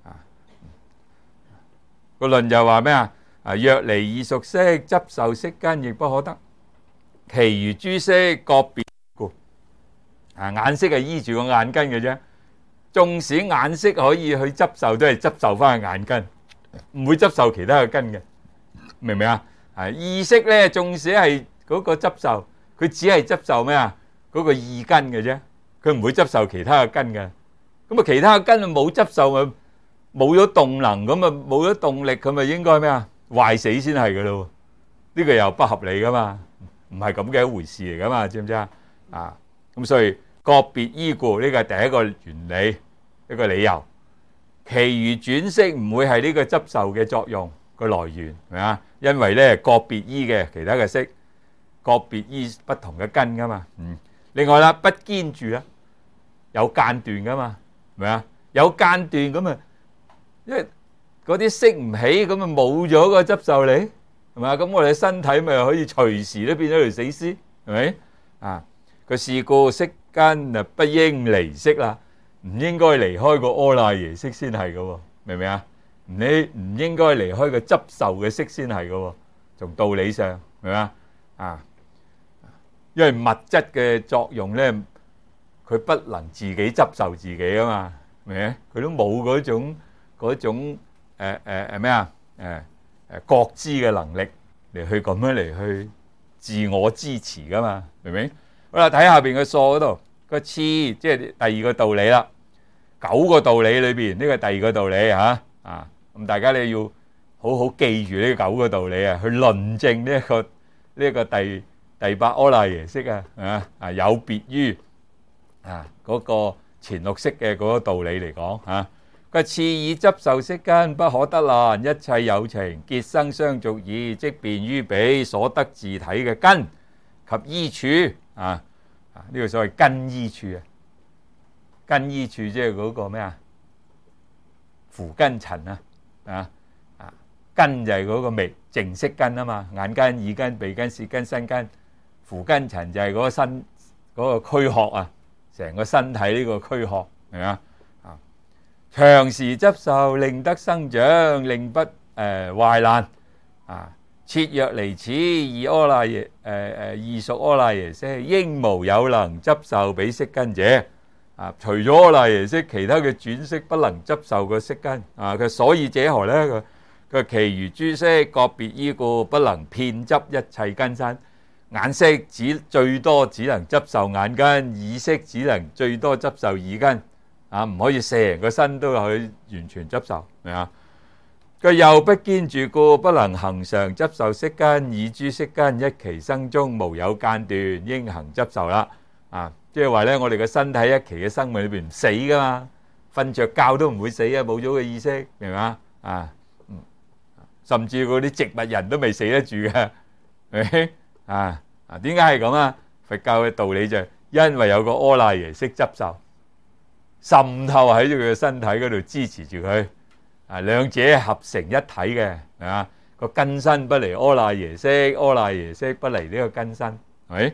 個論就話咩啊？啊，若離異熟識，執受色根亦不可得。其餘諸識各別故。啊，眼識係依住個眼根嘅啫。縱使眼識可以去執受，都係執受翻個眼根，唔會執受其他嘅根嘅。明唔明啊？啊，意識咧，縱使係嗰個執受，佢只係執受咩啊？嗰個意根嘅啫，佢唔會執受其他嘅根嘅。咁啊，其他嘅根冇執受咪？冇咗動能咁啊，冇咗動力，佢咪應該咩啊？壞死先係噶咯？呢個又不合理噶嘛？唔係咁嘅一回事嚟噶嘛？知唔知啊？啊，咁所以個別依故呢個係第一個原理，一個理由。其餘轉識唔會係呢個執受嘅作用個來源，係咪啊？因為咧個別依嘅其他嘅識，個別依不同嘅根噶嘛。嗯。另外啦，不堅住啦，有間斷噶嘛，係咪啊？有間斷咁啊。因為嗰啲識唔起，咁啊冇咗個執受嚟，係咪啊？咁我哋身體咪可以隨時都變咗條死屍，係咪啊？個是故識根啊，不應離識啦，唔應該離開個阿賴耶識先係噶，明唔明啊？你唔應該離開個執受嘅識先係噶，從道理上，明唔明啊？啊，因為物質嘅作用咧，佢不能自己執受自己啊嘛，明唔明？佢都冇嗰種。嗰種誒誒誒咩啊？誒誒覺知嘅能力嚟去咁樣嚟去自我支持噶嘛？明唔明？好啦，睇下邊個數嗰度個次，即係第二個道理啦。九個道理裏邊，呢個第二個道理嚇啊！咁大家咧要好好記住呢九個道理啊，去論證呢一個呢一個第第八阿賴耶識啊啊啊，有別於啊嗰個前六識嘅嗰個道理嚟講嚇。個次以執受色根不可得難，一切有情結生相續矣，即便於彼所得自體嘅根及依處啊啊！呢個所謂根依處啊，根依處即係嗰個咩啊？扶根塵啊啊啊！根就係嗰個微淨色根啊嘛，眼根、耳根、鼻根、舌根、身根，扶根塵就係嗰個身嗰個軀殼啊，成個身體呢個軀殼係咪啊？長時執受，令得生長，令不誒壞爛啊！切若離此，二阿賴耶誒誒異熟阿賴耶識，應無有能執受彼色根者啊！除咗阿賴耶識，其他嘅轉識不能執受個色根啊！佢所以者何咧？佢佢其餘諸識各別依故，不能遍執一切根身。眼識只最多只能執受眼根，耳識只能最多執受耳根。啊，唔可以成個身都去完全執受，明啊？佢又不堅住故，不能恆常執受色根，以諸色根一期生中無有間斷，應行執受啦。啊，即係話咧，我哋嘅身體一期嘅生命裏邊唔死噶嘛，瞓着覺都唔會死啊，冇咗個意識，明嘛？啊，嗯，甚至嗰啲植物人都未死得住嘅，明啊？啊，點解係咁啊？佛教嘅道理就係因為有個阿賴耶識執受。滲透喺佢嘅身體嗰度支持住佢，啊，兩者合成一體嘅，係嘛？個根身不離阿賴耶識，阿賴耶識不離呢個根身，係咪？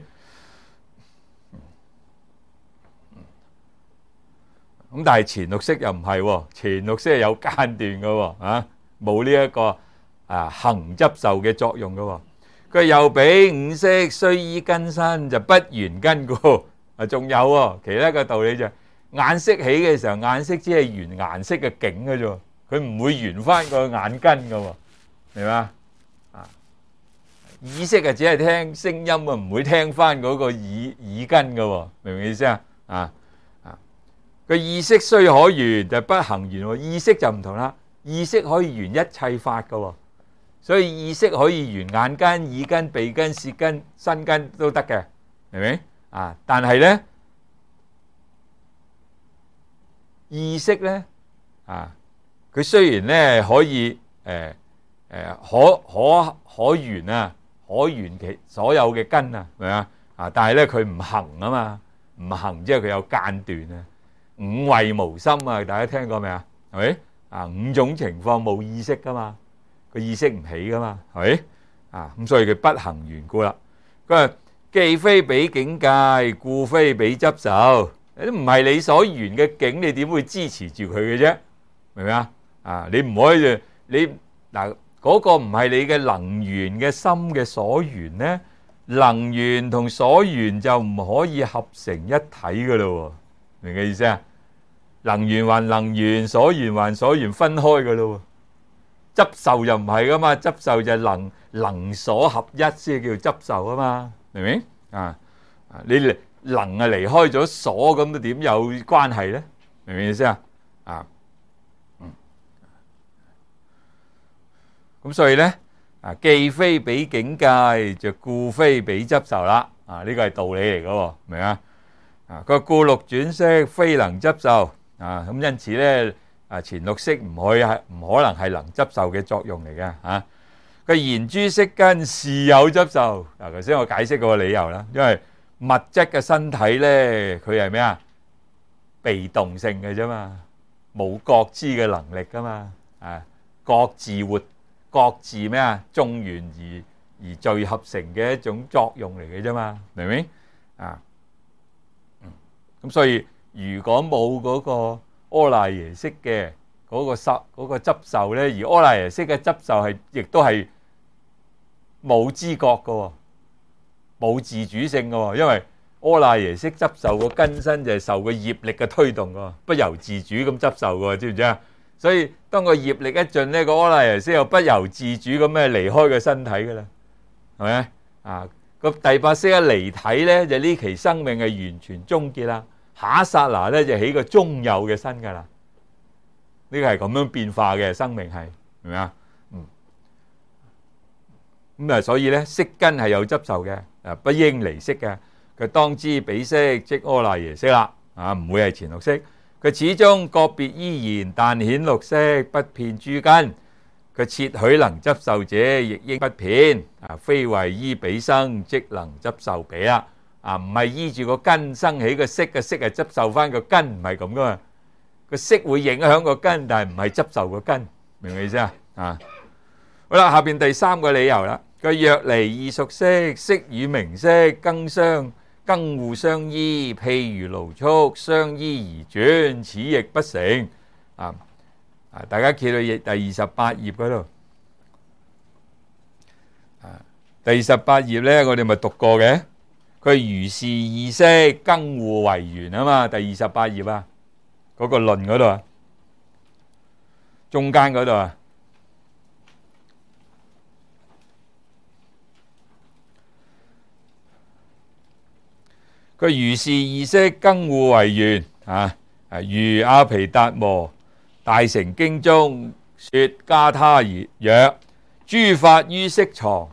咁但係前六識又唔係喎，前六識係有間斷嘅喎，啊，冇呢一個啊行執受嘅作用嘅喎。佢又比五識雖依根身就不緣根故，啊，仲有喎，其他嘅道理就係。眼識起嘅時候，眼識只係緣顏色嘅境嘅啫，佢唔會緣翻個眼根嘅，明嘛？啊， 意識啊只係聽聲音啊，唔會聽翻嗰個耳耳根嘅喎，明唔明意思啊？啊啊個意識雖可緣，就不行緣喎。意識就唔同啦，意識可以緣一切法嘅喎，所以意識可以緣眼根、耳根、鼻根、舌根、身根都得嘅，明唔明啊？但係咧意識咧啊，佢雖然咧可以誒誒可可可緣啊，可緣其所有嘅根啊，明唔明啊？啊，但係咧佢唔行啊嘛，唔行即係佢有間斷啊。五位無心啊，大家聽過未啊？係咪啊？五種情況冇意識噶嘛，個意識唔起噶嘛，係咪啊？咁所以佢不行緣故啦。佢話既非彼境界，故非彼執受。都唔係你所緣嘅境，你點會支持住佢嘅啫？明唔明啊？啊，你唔可以你嗱嗰個唔係你嘅能緣嘅心嘅所緣咧，能緣同所緣就唔可以合成一體噶咯，明嘅意思啊？能緣還能緣，所緣還所緣，分開噶咯。執受就唔係噶嘛，執受就係能能所合一先叫執受啊嘛，明唔明啊？你能啊離開咗所，咁都點有關係咧？明唔明意思啊？啊，嗯，咁所以咧啊，既非彼境界，就故非彼執受啦。啊，呢個係道理嚟噶，明啊？啊，個故六轉識非能執受。啊，咁因此咧，啊前六識唔可以係唔可能係能執受嘅作用嚟嘅嚇。佢言諸色根是有執受。嗱，頭先我解釋過個理由啦，因為物質嘅身體咧，佢係咩啊？被動性嘅啫嘛，冇覺知嘅能力噶嘛，啊，各自活，各自咩啊？眾緣而而聚合成嘅一種作用嚟嘅啫嘛，明唔明啊？嗯，咁所以。如果冇嗰個阿賴耶識嘅嗰個執嗰個執受咧，而阿賴耶識嘅執受係亦都係冇知覺嘅，冇自主性嘅，因為阿賴耶識執受個根身就係受個業力嘅推動嘅，不由自主咁執受嘅，知唔知啊？所以當個業力一盡呢，個阿賴耶識又不由自主咁咩離開個身體嘅啦，係咪啊？個第八識一離體咧，就呢期生命係完全終結啦。下一剎那咧就起個中有嘅身噶啦，呢個係咁樣變化嘅生命係，明唔明啊？嗯，咁啊，所以咧色根係有執受嘅，啊不應離色嘅。佢當知彼色即阿賴耶識啦，啊唔會係前六識。佢始終個別依然，但顯六識不遍諸根。佢設許能執受者，亦應不遍。啊，非為依彼生，即能執受彼啦。啊，唔係依住個根生起個色嘅色係執受翻個根，唔係咁噶嘛。個色會影響個根，但係唔係執受個根，明唔明意思啊？啊，好啦，下邊第三個理由啦。佢若離異熟識，色與名色更相更互相依，譬如勞畜相依而轉，此亦不成。啊啊，大家揭到第二十八頁嗰度。啊，第二十八頁咧，我哋咪讀過嘅。佢如是異識更互為緣啊嘛，第二十八頁啊，嗰個論嗰度啊，中間嗰度啊，佢如是異識更互為緣啊，如阿毗達摩大乘經中說迦他曰：諸法於色藏。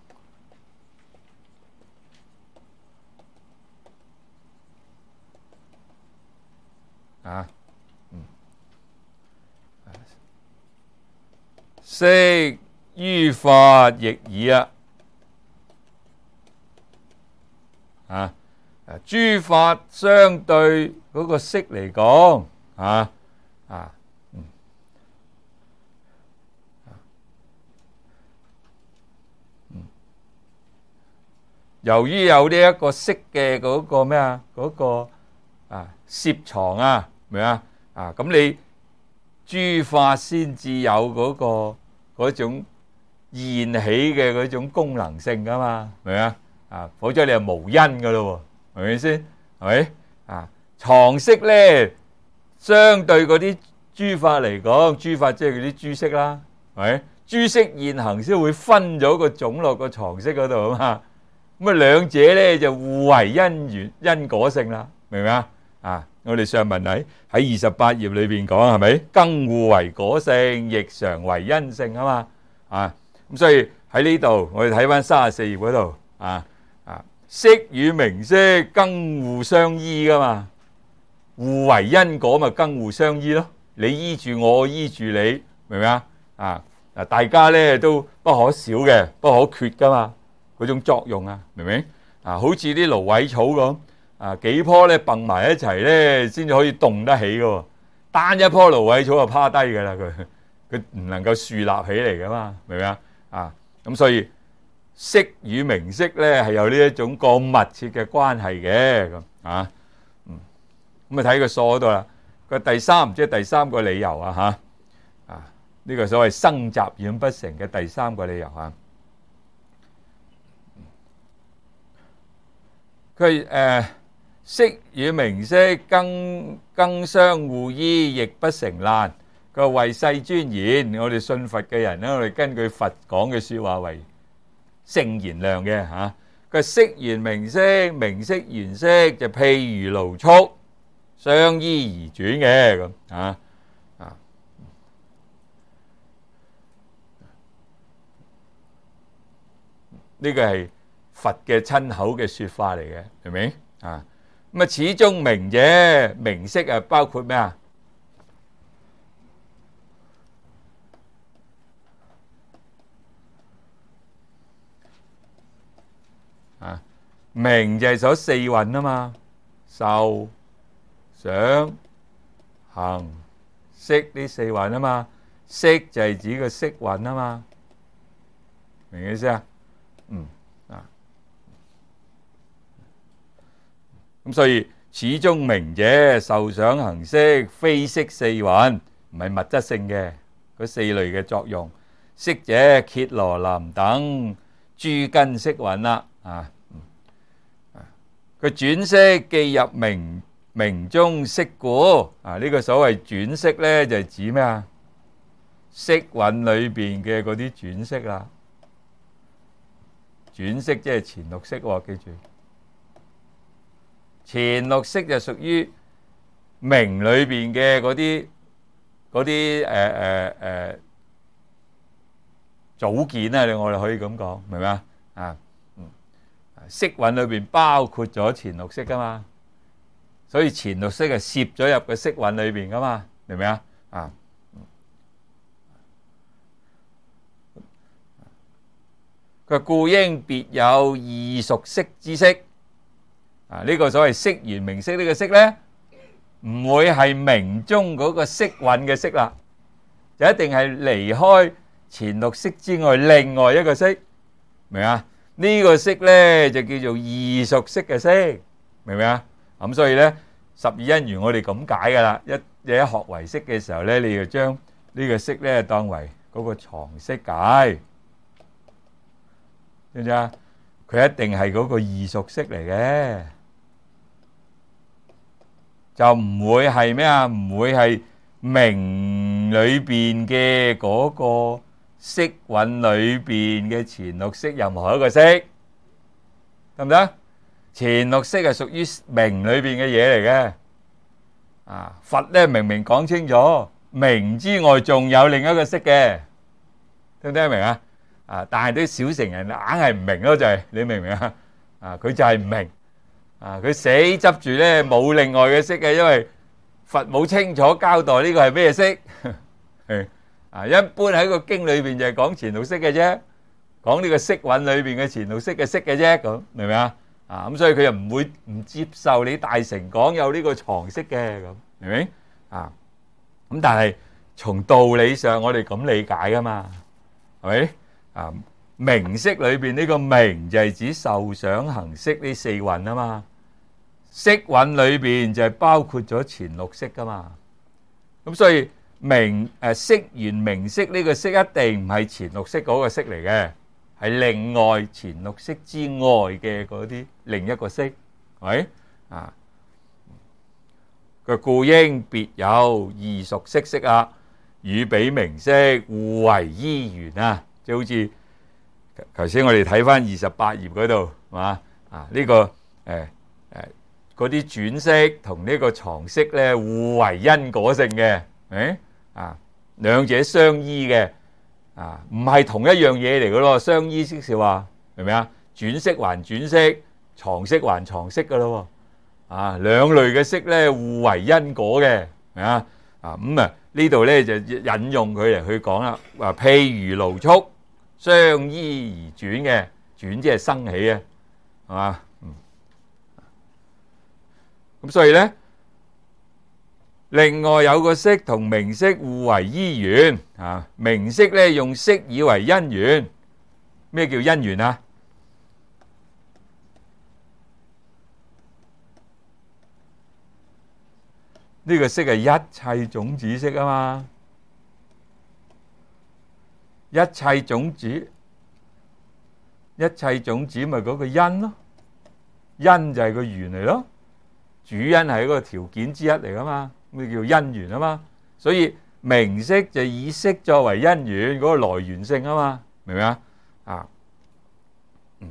啊，嗯，色於法亦爾啊，啊，諸法相對嗰個色嚟講，啊啊，嗯，嗯，由於有呢一個色嘅嗰個咩啊，嗰個啊攝藏啊。明啊？啊，咁你諸法先至有嗰個嗰種現起嘅嗰種功能性噶嘛？明啊？啊，否則你係無因噶咯，係咪先？係咪？啊，藏色咧，相對嗰啲諸法嚟講，諸法即係嗰啲諸色啦， 係咪？諸色現行先會分咗個種落個床色嗰度啊嘛。咁啊兩者咧就互為因緣因果性啦，明唔明啊？啊，我哋上文喺喺二十八頁裏邊講係咪？更互為果性，亦常為因性啊嘛。啊，咁所以喺呢度我哋睇翻三十四頁嗰度啊啊，色與名色更互相依噶嘛，互為因果咪更互相依咯。你依住我，我依住你，明唔明啊？啊嗱，大家咧都不可少嘅，不可缺噶嘛，嗰種作用啊，明唔明？啊，好似啲蘆葦草咁，啊幾棵咧蹦埋一齊咧，先至可以動得起嘅。單一棵蘆葦草就趴低嘅啦，佢佢唔能夠豎立起嚟噶嘛，明唔明啊？啊，咁所以色與名色咧係有呢一種咁密切嘅關係嘅咁啊，嗯，咁啊睇個數嗰度啦。個第三即係第三個理由啊，嚇啊呢個所謂生雜染不成嘅第三個理由啊。佢誒色與名色更更相互依，亦不成難。佢為世尊言，我哋信佛嘅人咧，我哋根據佛講嘅説話為聖言量嘅嚇。佢色緣名色，名色緣色，就譬如勞畜，相依而轉嘅咁啊啊！呢個係佛嘅親口嘅説法嚟嘅，明唔明啊？咁啊，始終名啫，名色啊，包括咩啊？啊，名就係所四蘊啊嘛，受、想、行、識呢四蘊啊嘛，色就係指個色蘊啊嘛，明唔明意思啊？嗯啊，咁所以始終名者，受想行識，非色四蘊，唔係物質性嘅嗰四類嘅作用。色者羯羅林等諸根色蘊啦。啊，佢轉色既入名名中色故啊！呢個所謂轉色咧，就係指咩啊？色蘊裏邊嘅嗰啲轉色啦，轉色即係前六識喎，記住前六識就屬於名裏邊嘅嗰啲嗰啲誒誒誒組件啊！我哋可以咁講，明唔明啊？啊！色蘊裏邊包括咗前六識噶嘛，所以前六識係攝咗入個色蘊裏邊噶嘛，明唔明啊？啊，佢故應別有異熟識之色啊！呢個所謂色緣名色呢個色咧，唔會係名中嗰個色蘊嘅色啦，就一定係離開前六識之外另外一個色，明啊？呢個色咧就叫做異熟識嘅色，明唔明啊？咁所以咧十二因緣我哋咁解噶啦，一你一學唯識嘅時候咧，你就將呢個色咧當為嗰個床色解，知唔知啊？佢一定係嗰個異熟識嚟嘅，就唔會係咩啊？唔會係名裏邊嘅嗰個色蘊裏邊嘅前六識任何一個色，得唔得？前六識係屬於名裏邊嘅嘢嚟嘅。啊，佛咧明明講清楚，名之外仲有另一個色嘅，聽唔聽得明啊？啊，但係啲小乘人硬係唔明咯，就係你明唔明啊？啊，佢就係唔明，啊，佢死執住咧冇另外嘅色嘅，因為佛冇清楚交代呢個係咩色。係。啊，一般喺個經裏邊就係講前六識嘅啫，講呢個色蘊裏邊嘅前六識嘅色嘅啫，咁明唔明啊？啊，咁所以佢又唔會唔接受你大乘講有呢個床色嘅，咁明唔明？啊，咁但係從道理上我哋咁理解噶嘛，係咪？啊，名色裏邊呢個名就係指受想行識呢四蘊啊嘛，色蘊裏邊就係包括咗前六識噶嘛，咁所以。名誒色緣名色呢個色一定唔係前六識嗰個色嚟嘅，係另外前六識之外嘅嗰啲另一個色，係咪啊？佢故應別有異熟識色啊！ 與彼名色，互為依緣啊！即係好似頭先我哋睇翻二十八頁嗰度，係嘛啊？呢、這個誒誒嗰啲轉色同呢個藏色咧，互為因果性嘅，誒啊兩者相依嘅啊，唔係同一樣嘢嚟嘅咯，相依即是話明唔明啊？轉色還轉色，藏色還藏色嘅咯喎，啊兩類嘅色咧，互為因果嘅，明啊？啊咁啊呢度咧就引用佢嚟去講啦，話譬如勞畜相依而轉嘅，轉即係生起嘅，係嘛？嗯，咁所以咧，另外有個色同名色互為依緣啊，名色咧用色以為因緣，咩叫因緣啊？呢個色係一切種子色啊嘛，一切種子，一切種子咪嗰個因咯，因就係個緣嚟咯，主因係一個條件之一嚟噶嘛，咁叫因緣啊嘛，所以名色就以色作為因緣嗰個來源性啊嘛，明唔明啊？啊，嗯，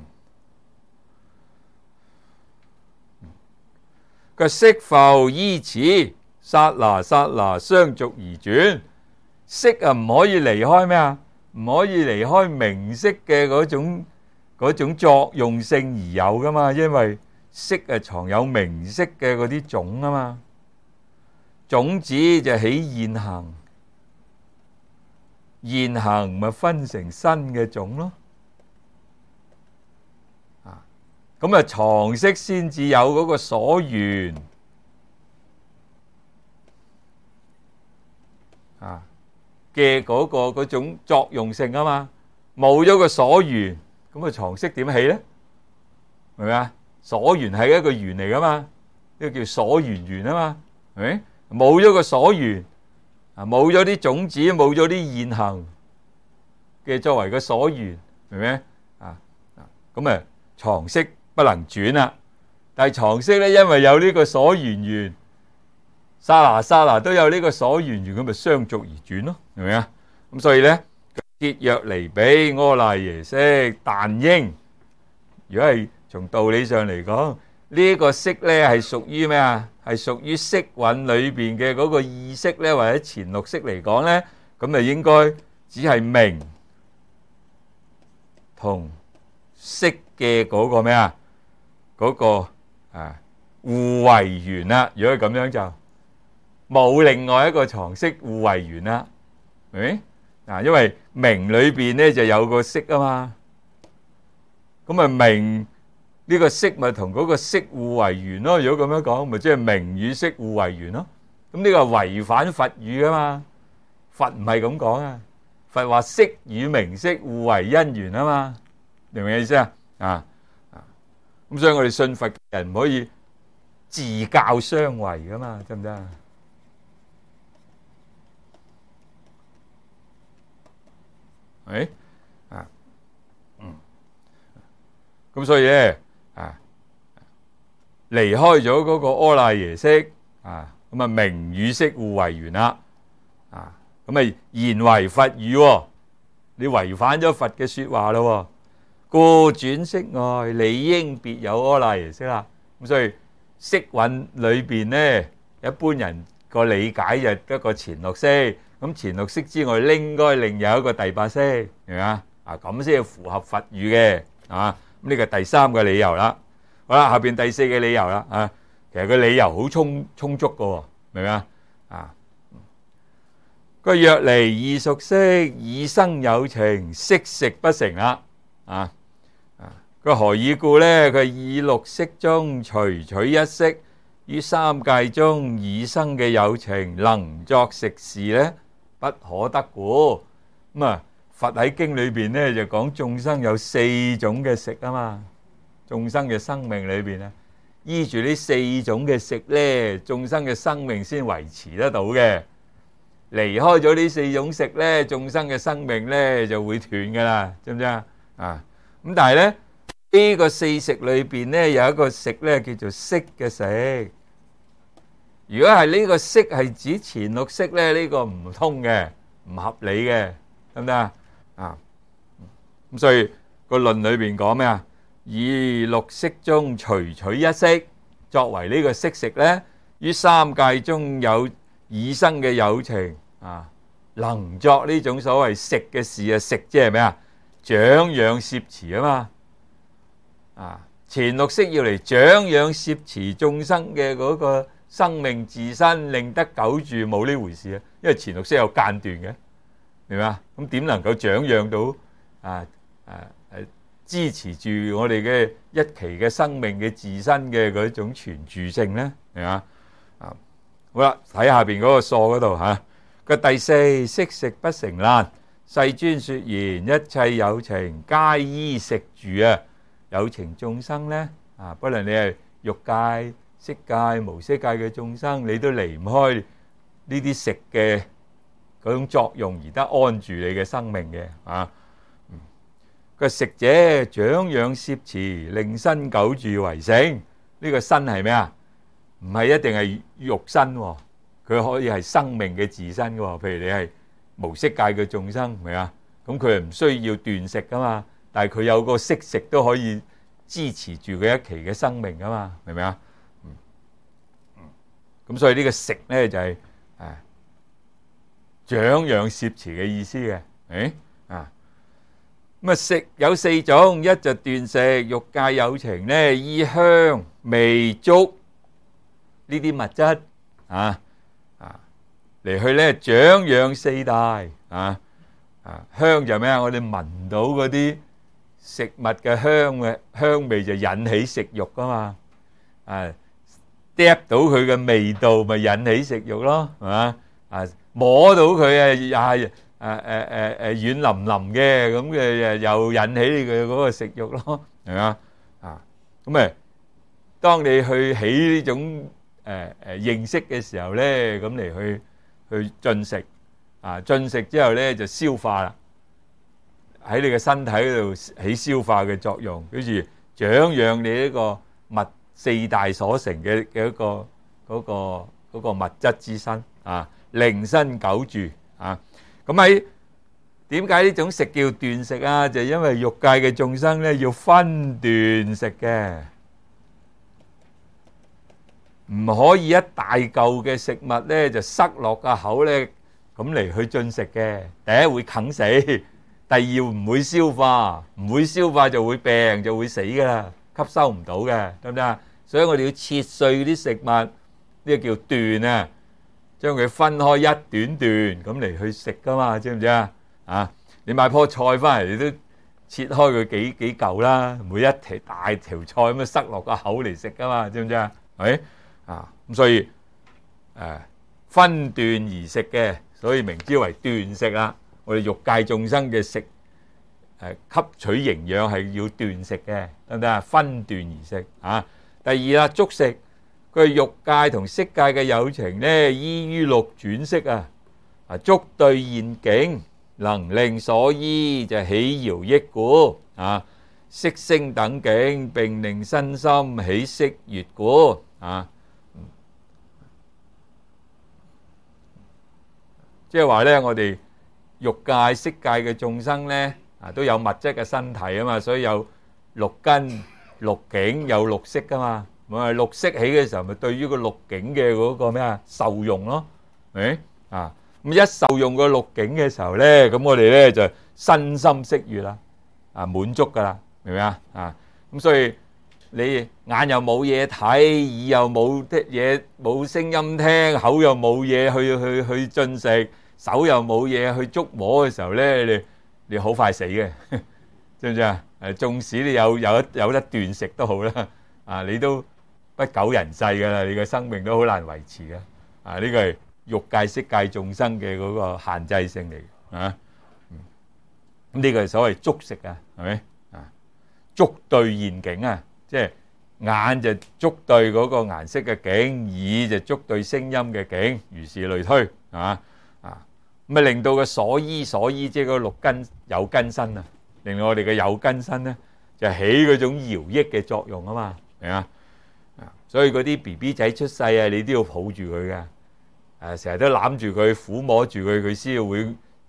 個色復依此，剎那剎那相續而轉，色啊唔可以離開咩啊？唔可以離開名色嘅嗰種嗰種作用性而有噶嘛，因為色啊藏有名色嘅嗰啲種啊嘛，種子就起現行，現行咪分成新嘅種咯，啊，咁啊藏色先至有嗰個所緣。啊嘅嗰個嗰種作用性啊嘛，冇咗個所緣，咁啊藏色點起咧？明唔明啊？所緣係一個緣嚟噶嘛，呢個叫所緣緣啊嘛，係咪？冇咗個所緣啊，冇咗啲種子，冇咗啲現行嘅作為個所緣，明唔明啊？啊咁啊藏色不能轉啦，但係藏色咧，因為有呢個所緣緣。剎那剎那都有呢個所緣緣，咁咪相續而轉咯，明唔明啊？咁所以咧，鐵若離彼，阿賴耶識，但應。如果係從道理上嚟講，呢個色咧係屬於咩啊？係屬於色蘊裏邊嘅嗰個意識咧，或者前六識嚟講咧，咁就應該只係名同色嘅嗰個咩啊？嗰個啊互為緣啦。如果係咁樣就。冇另外一個藏色互為緣啦，明唔明？嗱，因為名裏邊咧就有個色啊嘛，咁啊名呢個色咪同嗰個色互為緣咯。如果咁樣講，咪即係名與色互為緣咯。咁呢個係違反佛語啊嘛，佛唔係咁講啊，佛話色與名色互為因緣啊嘛，明唔明意思啊？啊啊，咁所以我哋信佛嘅人唔可以自教相違噶嘛，得唔得啊？誒啊，嗯，咁所以咧啊，離開咗嗰個阿賴耶識啊，咁啊名與色互為緣啦，啊，咁啊言為佛語，你違反咗佛嘅說話咯，故轉色外，理應別有阿賴耶識啦。咁所以色蘊裏邊咧，一般人個理解就得個前六識。咁前六識之外，應該另有一個第八識，明嘛？啊，咁先係符合佛語嘅，啊，咁呢個第三個理由啦。好啦，下邊第四個理由啦，啊，其實個理由好充充足嘅，明嘛？啊，個若離異熟識，以生有情，色食不成啦，啊啊，個何以故咧？佢以六識中隨取一識，於三界中以生嘅有情，能作食事咧？不可得故。咁啊，佛喺經裏邊咧就講眾生有四種嘅食啊嘛，眾生嘅生命裏邊啊，依住呢四種嘅食咧，眾生嘅生命先維持得到嘅。離開咗呢四種食咧，眾生嘅生命咧就會斷噶啦，知唔知啊？啊，咁但係咧呢個四食裏邊咧有一個食咧叫做色嘅食。如果係呢個色係指前六識咧，呢個唔通嘅， 唔合理嘅，得唔得啊？啊，咁所以個論裏邊講咩啊？以六色中隨取一色作為呢個色食咧，於三界中有已生嘅有情啊，能作呢種所謂食嘅事啊，食即係咩啊？長養攝持啊嘛，啊前六識要嚟長養攝持眾生嘅嗰個生命自身，令得久住，冇呢回事啊！因為前六識有間斷嘅，明白啊？咁點能夠長養到啊啊誒支持住我哋嘅一期嘅生命嘅自身嘅嗰種存住性咧？明白啊？啊好啦，睇下邊嗰個疏嗰度嚇。個第四色食不成難，世尊說言，一切有情皆依食住啊！有情眾生咧啊，不論你係欲界、色界、無色界嘅眾生，你都離唔開呢啲食嘅嗰種作用而得安住你嘅生命嘅啊。個食者長養攝持，令身久住為性。呢個身係咩啊？唔係一定係肉身喎，佢可以係生命嘅自身嘅喎。譬如你係無色界嘅眾生，明啊？咁佢係唔需要斷食噶嘛，但係佢有個色食都可以支持住佢一期嘅生命噶嘛，明唔明啊？嗯嗯，咁所以呢個食咧就係誒長養攝持嘅意思嘅，誒啊。咁啊食有四種，一就斷食，欲界有情咧依香味觸呢啲物質啊啊嚟去咧長養四大啊啊香就咩啊？我哋聞到嗰啲食物嘅香嘅香味就引起食慾噶嘛，啊嗒到佢嘅味道咪引起食慾咯，係嘛？啊摸到佢啊又係。誒誒誒誒軟腍腍嘅咁嘅又引起你嘅嗰個食慾咯，係嘛啊？咁誒，當你去起呢種誒誒認識嘅時候咧，咁嚟去去進食啊，進食之後咧就消化啦，喺你嘅身體嗰度起消化嘅作用，好似長養你呢個物四大所成嘅嘅一個嗰個嗰個物質之身啊，令身久住啊。咁喺點解呢種食叫斷食啊？就因為欲界嘅眾生咧要分段食嘅，唔可以一大嚿嘅食物咧就塞落個口咧咁嚟去進食嘅。第一會啃死，第二唔會消化，唔會消化就會病就會死噶啦，吸收唔到嘅，得唔得啊？所以我哋要切碎啲食物，呢個叫斷啊。將佢分開一段段咁嚟去食噶嘛，知唔知啊？啊，你買棵菜翻嚟，你都切開佢幾幾嚿啦，每一條大條菜咁樣塞落個口嚟食噶嘛，知唔知啊？係咪啊？咁所以誒分段而食嘅，所以名之為斷食啦。我哋欲界眾生嘅食誒吸取營養係要斷食嘅，得唔得啊？分段而食啊。第二啦，觸食。佢欲界同色界嘅有情咧，依於六轉色啊，啊觸對現境，能令所依就起饒益故啊，色聲等境並令身心起色悅故啊，即係話咧，我哋欲界、色界嘅眾生咧啊，都有物質嘅身體啊嘛，所以有六根、六境，有六識噶嘛。咪六識起嘅時候，咪對於個六境嘅嗰個咩啊受用咯，誒啊咁一受用個六境嘅時候咧，咁我哋咧就身心色悅啦，啊滿足噶啦，明唔明啊？啊咁所以你眼又冇嘢睇，耳又冇啲嘢冇聲音聽，口又冇嘢去去去進食，手又冇嘢去觸摸嘅時候咧，你你好快死嘅，知唔知啊？誒，縱使你有有一有得斷食都好啦，啊你都不久人世噶啦，你嘅生命都好難維持嘅。啊，呢個係欲界、色界眾生嘅嗰個限制性嚟嘅，啊，咁呢個係所謂觸食啊，係咪啊？觸對現境啊，即係眼就觸對嗰個顏色嘅境，耳就觸對聲音嘅境，如是類推，啊啊，咁啊令到個所依所依，即係嗰六根有根身啊，令到我哋嘅有根身咧就起嗰種饒益嘅作用啊嘛，明啊？所以嗰啲 B B 仔出世啊，你都要抱住佢嘅，誒成日都攬住佢，撫摸住佢，佢先會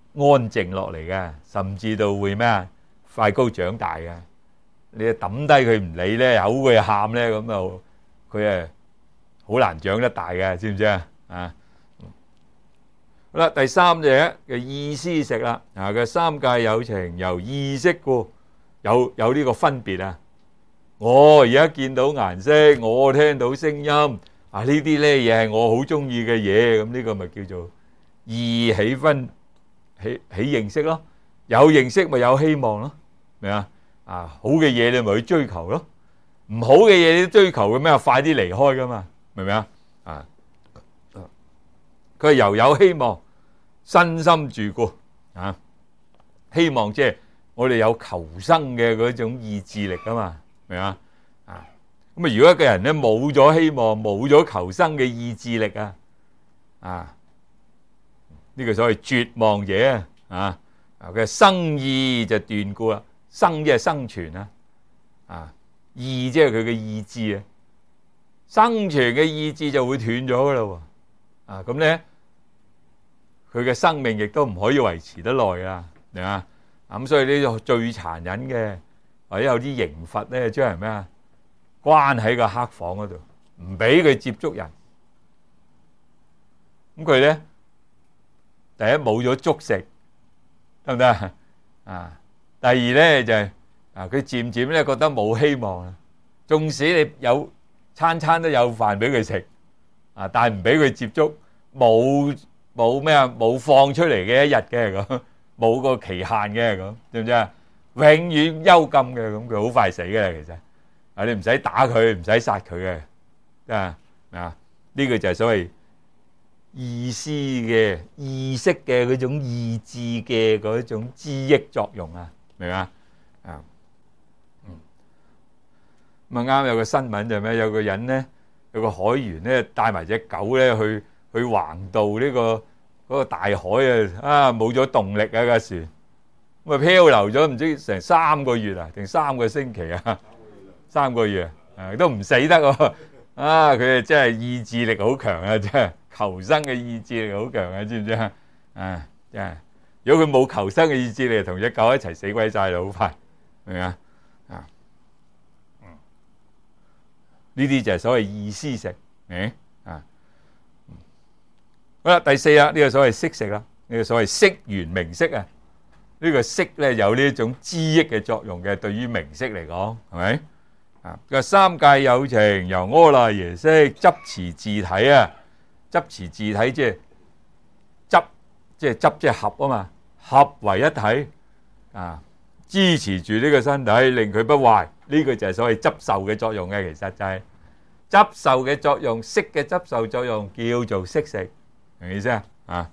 安靜落嚟嘅，甚至到會咩啊？快高長大嘅。你抌低佢唔理咧，由佢喊咧，咁就佢誒好難長得大嘅，知唔知啊？啊，好啦，第三隻嘅意思食啦，啊嘅三界有情由意識故，有有呢個分別啊。我而家見到顏色，我聽到聲音，啊呢啲咧嘢係我好中意嘅嘢，咁呢個咪叫做意起分起起認識咯。有認識咪有希望咯，明啊？啊，好嘅嘢你咪去追求咯，唔好嘅嘢你追求嘅咩？快啲離開噶嘛，明唔明啊？啊，佢係由有希望，身心住故啊，希望即係我哋有求生嘅嗰種意志力啊嘛，明啊？啊，咁啊，如果一個人咧冇咗希望，冇咗求生嘅意志力啊，啊，呢個所謂絕望者啊，啊，佢生意就斷故啦。生即係生存啊，啊意即係佢嘅意志啊，生存嘅意志就會斷咗噶啦喎，啊咁咧佢嘅生命亦都唔可以維持得耐啊，明嘛？咁所以呢個最殘忍嘅，或者有啲刑罰咧，將人咩啊關喺個黑房嗰度，唔俾佢接觸人，咁佢咧第一冇咗粥食，得唔得啊？啊！第二咧就係啊，佢漸漸咧覺得冇希望啦。縱使你有餐餐都有飯俾佢食，啊，但係唔俾佢接觸，冇冇咩啊，冇放出嚟嘅一日嘅咁，冇個期限嘅咁，知唔知啊？永遠幽禁嘅咁，佢好快死嘅其實。啊，你唔使打佢，唔使殺佢嘅，啊啊，呢個就係所謂意思嘅意識嘅嗰種意志嘅嗰種知益作用啊！明嘛？啊，嗯，咁啊啱有個新聞就咩？有個人咧，有個海員咧，帶埋隻狗咧去去橫渡呢個嗰個大海啊！啊，冇咗動力啊架船，咁啊漂流咗唔知成三個月啊，定三個星期啊，三個月啊，都唔死得喎！啊，佢啊真係意志力好強啊，真係求生嘅意志力好強啊，知唔知啊？啊，真係。如果佢冇求生嘅意志力，同隻狗一齊死鬼晒就好快，明唔明啊？啊，嗯，呢啲就係所謂意思食，明啊？好啦，第四啊，呢個所謂識食啦，呢個所謂識緣名色啊，呢個識咧有呢一種知益嘅作用嘅，對於名色嚟講，係咪？啊，個三界有情由阿賴耶識執持自體啊，執持自體即係執。即係執，即係合啊嘛，合為一體啊，支持住呢個身體，令佢不壞。呢個就係所謂執受嘅作用嘅，其實就係執受嘅作用，識嘅執受作用叫做識食，明唔明意思啊？啊，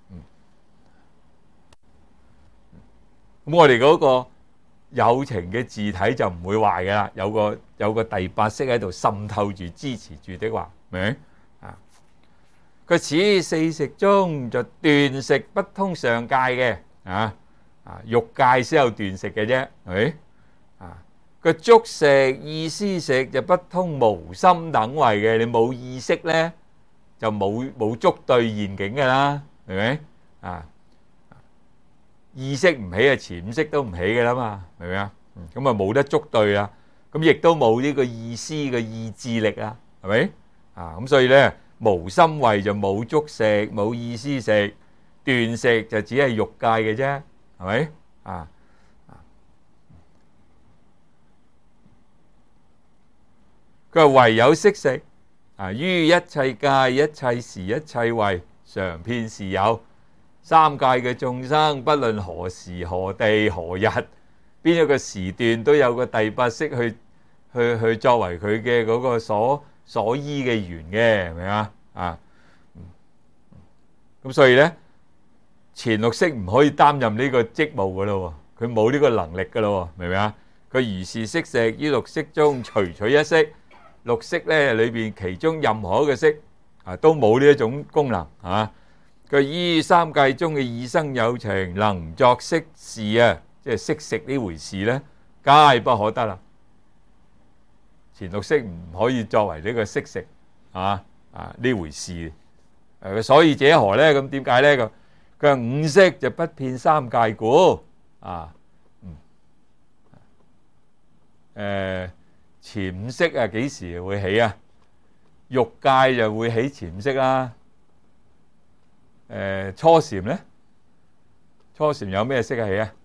咁我哋嗰個有情嘅自體就唔會壞噶啦，有個有個第八識喺度滲透住、支持住的話，明唔明？佢此四食中就斷食不通上界嘅，啊啊欲界先有斷食嘅啫，係咪？啊個觸食、意思食就不通無心等位嘅，你冇意識咧就冇冇觸對現境嘅啦，係咪？啊意識唔起啊，潛識都唔起嘅啦嘛，明唔明啊？咁啊冇得觸對啦，咁亦都冇呢個意思嘅意志力啊，係咪？啊咁所以咧。無心位就冇觸食，冇意思食，斷食就只係欲界嘅啫，係咪？啊佢話唯有識食啊，於一切界、一切時、一切位，常遍時有。三界嘅眾生，不論何時何地何日，邊一個時段都有個第八識去去去作為佢嘅嗰個所。所依嘅緣嘅，係咪啊？啊，咁所以咧，前六識唔可以擔任呢個職務噶咯，佢冇呢個能力噶咯，明唔明啊？佢如是識食於六識中，隨取一識，六識咧裏邊其中任何一個識啊，都冇呢一種功能啊。佢依三界中嘅異生有情，能作識事啊，即係識食呢回事咧，皆不可得啦。前六識唔可以作為呢個識食啊啊呢回事，誒所以者何咧？咁點解咧？咁佢話五色就不遍三界故啊。誒潛色啊幾時會起啊？欲界就會起潛色啦。誒初禪咧，初禪有咩色起啊？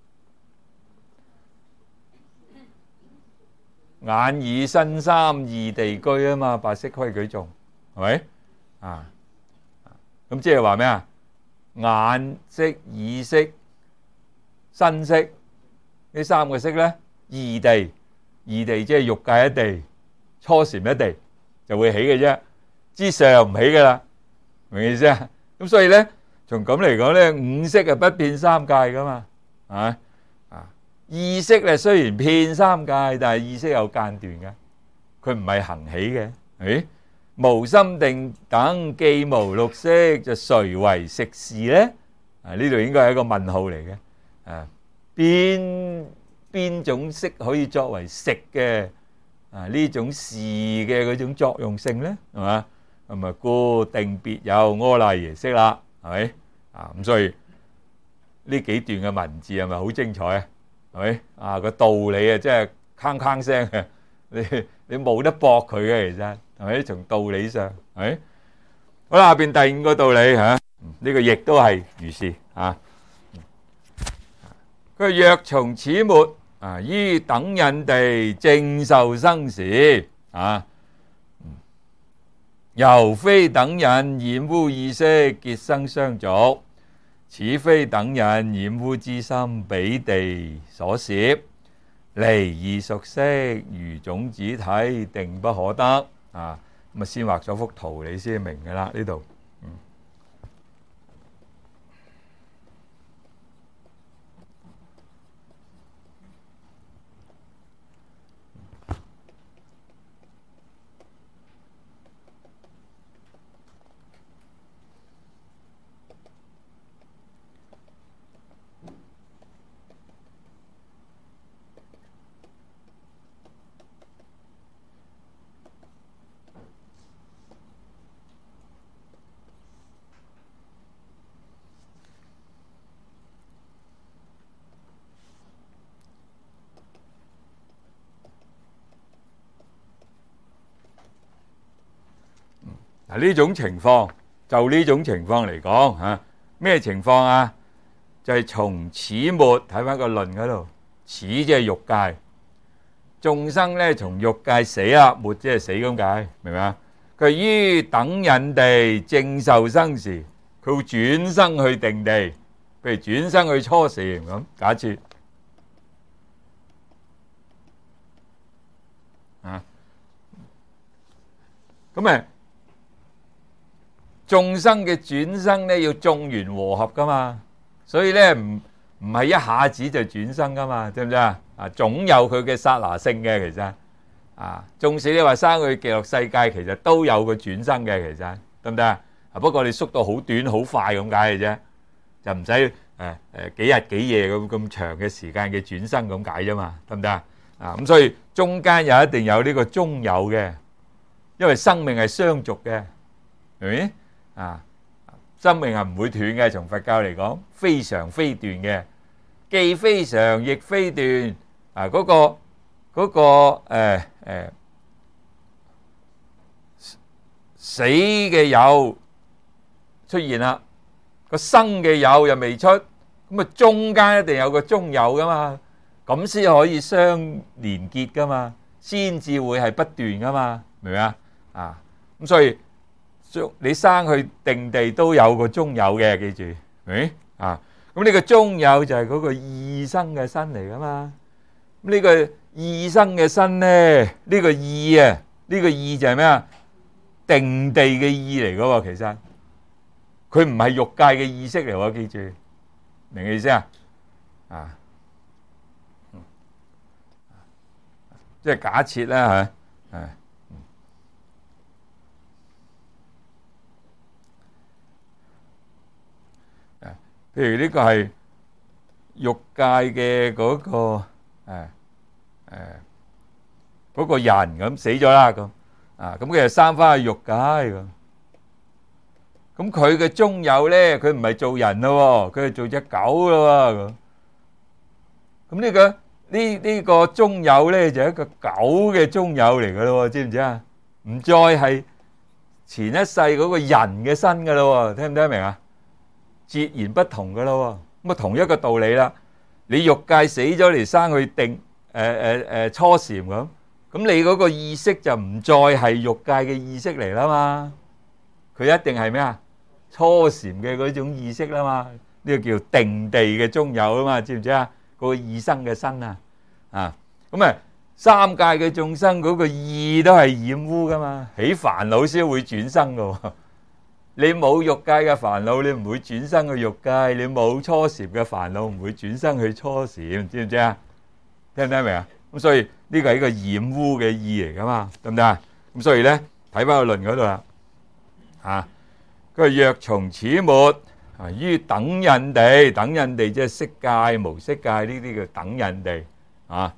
眼耳身三異地居啊嘛，八識規矩頌係咪啊？咁即係話咩啊？眼識、耳識、身識呢三個識咧，異地，異地即係欲界一地，初禪一地就會起嘅啫，之上唔起噶啦，明唔明意思啊？咁所以咧，從咁嚟講咧，五識係不遍三界噶嘛，係咪啊？意識咧雖然遍三界，但係意識有間斷嘅，佢唔係恆起嘅。誒，無心定等既無六識，就誰為食事咧？啊，呢度應該係一個問號嚟嘅。啊，邊邊種識可以作為食嘅啊？呢種事嘅嗰種作用性咧，係嘛？咁啊，故定別有阿賴耶識啦，係咪啊？咁所以呢幾段嘅文字係咪好精彩啊？係咪啊？個道理啊，真係鏗鏗聲嘅，你你冇得駁佢嘅，其實係咪？從道理上係咪？好啦，下邊第五個道理嚇，呢個亦都係如是啊。佢若從此末啊，於等引地正受生時啊，由非等引染污意識結生相續，此非等引染污之心彼地所攝，離異熟識，如種子體定不可得啊！咁啊，先畫咗幅圖你先明㗎啦，呢度。嗱，呢種情況就呢種情況嚟講嚇，咩情況啊？就係從此末睇翻個論嗰度，此即係欲界，眾生咧從欲界死啦，末即係死咁解，明唔明啊？佢於等引地正受生時，佢會轉生去定地，譬如轉生去初禪咁，假設啊，咁誒。眾生嘅轉生咧要眾緣和合噶嘛，所以咧唔唔係一下子就轉生噶嘛，知唔知啊？啊，總有佢嘅剎那性嘅，其實啊，縱使你話生去極樂世界，其實都有個轉生嘅，其實得唔得啊？不過你縮到好短好快咁解嘅啫，就唔使誒誒幾日幾夜咁咁長嘅時間嘅轉生咁解啫嘛，得唔得啊？啊，咁所以中間又一定有呢個中有嘅，因為生命係相續嘅，明唔明？啊，生命係唔會斷嘅，從佛教嚟講，非常非斷嘅，既非常亦非斷。啊，嗰個嗰個誒誒死嘅有出現啦，個生嘅有又未出，咁啊中間一定有個中有噶嘛，咁先可以相連結噶嘛，先至會係不斷噶嘛，明唔明啊？啊，咁所以。你生去定地都有個中有嘅，記住，誒啊，咁呢個中有就係嗰個異生嘅身嚟噶嘛。咁呢個異生嘅身咧，呢個異啊，呢個異就係咩啊？定地嘅異嚟噶喎，其實佢唔係欲界嘅意識嚟喎，記住，明嘅意思啊？啊，即係假設啦嚇，誒。譬如呢個係欲界嘅嗰個誒誒嗰個人咁死咗啦咁啊，咁佢就生翻去欲界咁， 咁佢嘅中有咧，佢唔係做人咯，佢係做隻狗咯。咁呢個呢呢個中有咧就係一個狗嘅中有嚟噶咯，知唔知啊？唔再係前一世嗰個人嘅身噶咯，聽唔聽得明啊？截然不同噶咯。咁啊同一個道理啦，你欲界死咗嚟生去定誒誒誒初禪咁，咁你嗰個意識就唔再係欲界嘅意識嚟啦嘛，佢一定係咩啊？初禪嘅嗰種意識啦嘛，呢個叫定地嘅中有啊嘛，知唔知啊？嗰個異生嘅身啊，啊咁啊三界嘅眾生嗰個意都係染污噶嘛，起煩惱先會轉生噶。你冇欲界嘅煩惱，你唔會轉生去欲界；你冇初禪嘅煩惱，唔會轉生去初禪，知唔知啊？聽唔聽明啊？咁所以呢個係一個染污嘅意嚟噶嘛，得唔得啊？咁所以咧睇翻個論嗰度啦，啊，佢話若從此末啊於等印地，等印地即係色界、無色界呢啲叫等印地啊。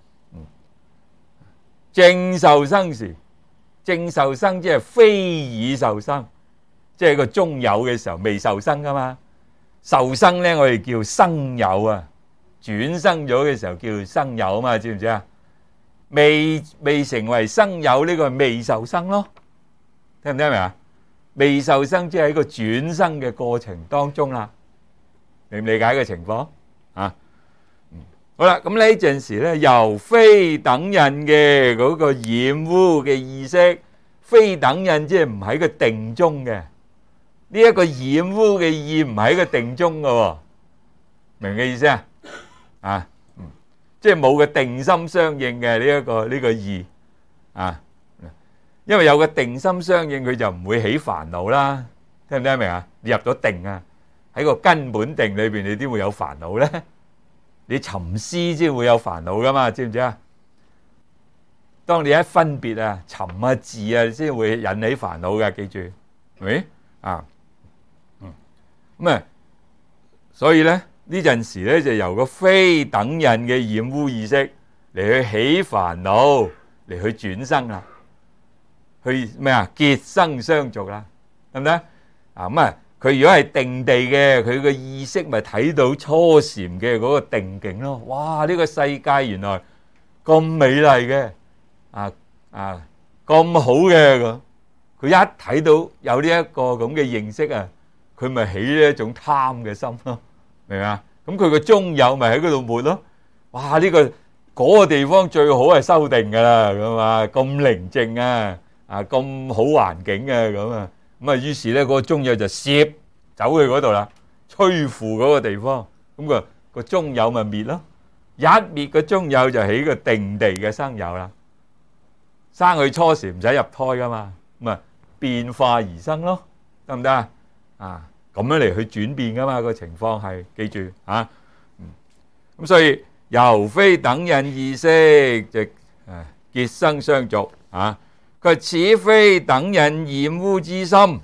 正受生時，正受生即係非已受生。即係個中有嘅時候未受生噶嘛，受生咧我哋叫生有啊，轉生咗嘅時候叫生有啊嘛，知唔知啊？未未成為生有呢個係未受生咯，聽唔聽明啊？未受生即係喺個轉生嘅過程當中啦，理唔理解嘅情況啊？好啦，咁呢陣時咧由非等印嘅嗰個染污嘅意識，非等印即係唔喺個定中嘅。呢一個染污嘅意唔喺個定中嘅，明嘅意思啊？啊，嗯，即係冇個定心相應嘅呢一個呢個意啊，因為有個定心相應，佢就唔會起煩惱啦。聽唔聽得明啊？你入咗定啊，喺個根本定裏邊，你點會有煩惱咧？你沉思先會有煩惱噶嘛？知唔知啊？當你一分別啊、沉啊、字啊，先會引起煩惱嘅，記住，係咪啊？咁啊，所以咧呢陣時咧就由個非等印嘅染污意識嚟去起煩惱，嚟去轉生啦，去咩啊？結生相續啦，係咪啊？啊咁啊，佢如果係定地嘅，佢個意識咪睇到初禪嘅嗰個定境咯。哇！呢個世界原來咁美麗嘅，啊啊咁好嘅咁，佢一睇到有呢一個咁嘅認識啊！佢咪起呢一種貪嘅心咯，明唔明啊？咁佢個中有咪喺嗰度抹咯。哇！呢個嗰個地方最好係修定噶啦，咁啊咁寧靜啊，啊咁好環境啊，咁啊咁啊，於是咧嗰個中有就攝走去嗰度啦，摧伏嗰個地方，咁個個中有咪滅咯。一滅個中有就起個定地嘅生有啦，生去初時唔使入胎噶嘛，咁啊變化而生咯，得唔得啊？啊，咁樣嚟去轉變噶嘛，個情況係，記住啊，嗯，咁所以由非等印意識即誒結生相續啊，佢此非等印染污之心，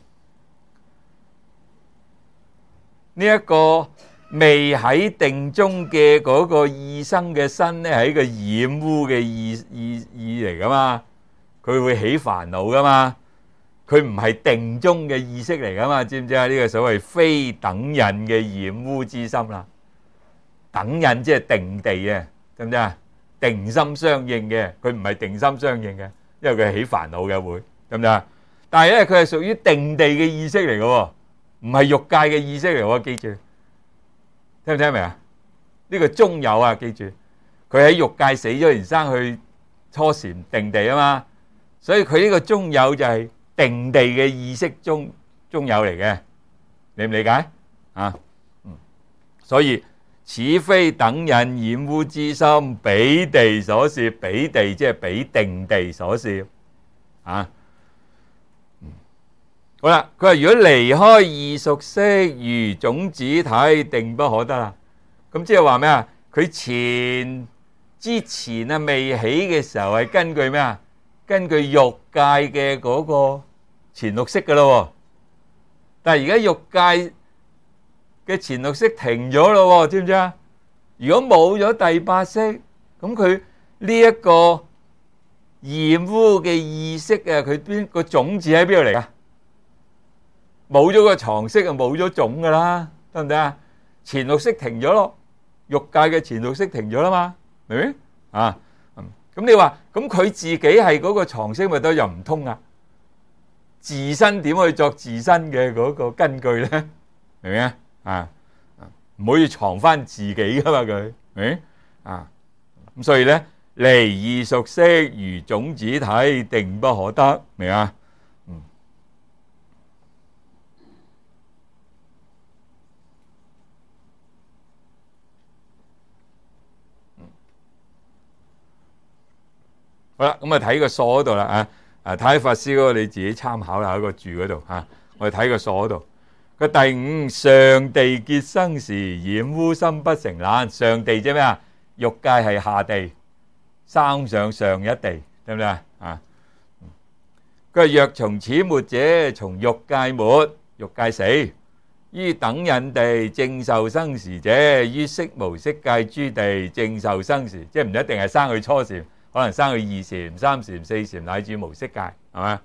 呢一個未喺定中嘅嗰個意生嘅身咧，係一個染污嘅意意意嚟噶嘛，佢會起煩惱噶嘛。佢唔係定中嘅意識嚟噶嘛，知唔知啊？呢個所謂非等印嘅染污之心啦，等印即係定地啊，知唔知啊？定心相應嘅，佢唔係定心相應嘅，因為佢係起煩惱嘅會，知唔知啊？但係咧，佢係屬於定地嘅意識嚟嘅，唔係欲界嘅意識嚟喎，記住，聽唔聽明啊？呢個中有啊，記住，佢喺欲界死咗，然生去初禪定地啊嘛，所以佢呢個中有就係定地嘅意識中中有嚟嘅，理唔理解啊？嗯，所以此非等印染污之心，彼地所攝，彼地即係彼定地所攝啊。嗯，好啦，佢話如果離開異熟識，如種子體，定不可得啦。咁即係話咩啊？佢前之前啊未起嘅時候係根據咩啊？根據欲界嘅嗰個前六識噶咯，但係而家欲界嘅前六識停咗咯，知唔知啊？如果冇咗第八識，咁佢呢一個染污嘅意識啊，佢邊個種子喺邊度嚟啊？ 冇咗個床色就冇咗種噶啦，得唔得啊？前六識停咗咯，欲界嘅前六識停咗啦嘛，明唔明啊？咁你話咁佢自己係嗰個床色咪都又唔通啊？自身點去作自身嘅嗰個根據咧？明唔明啊？啊，唔可以藏翻自己噶嘛佢，明啊？咁所以咧，離異熟識如種子體，定不可得，明啊？嗯。好啦，咁啊睇個疏嗰度啦啊，啊太法師嗰個你自己參考啦，喺個注嗰度嚇。我哋睇個疏嗰度。個第五，上地結生時，染污心不成難。上地即係咩啊？欲界係下地，生上上一地，得唔得啊？啊，佢話若從此末者，從欲界末，欲界死。於等引地正受生時者，於色無色界諸地正受生時，即係唔一定係生去初禪。可能生去二禪、三禪、四禪乃至無色界，係咪？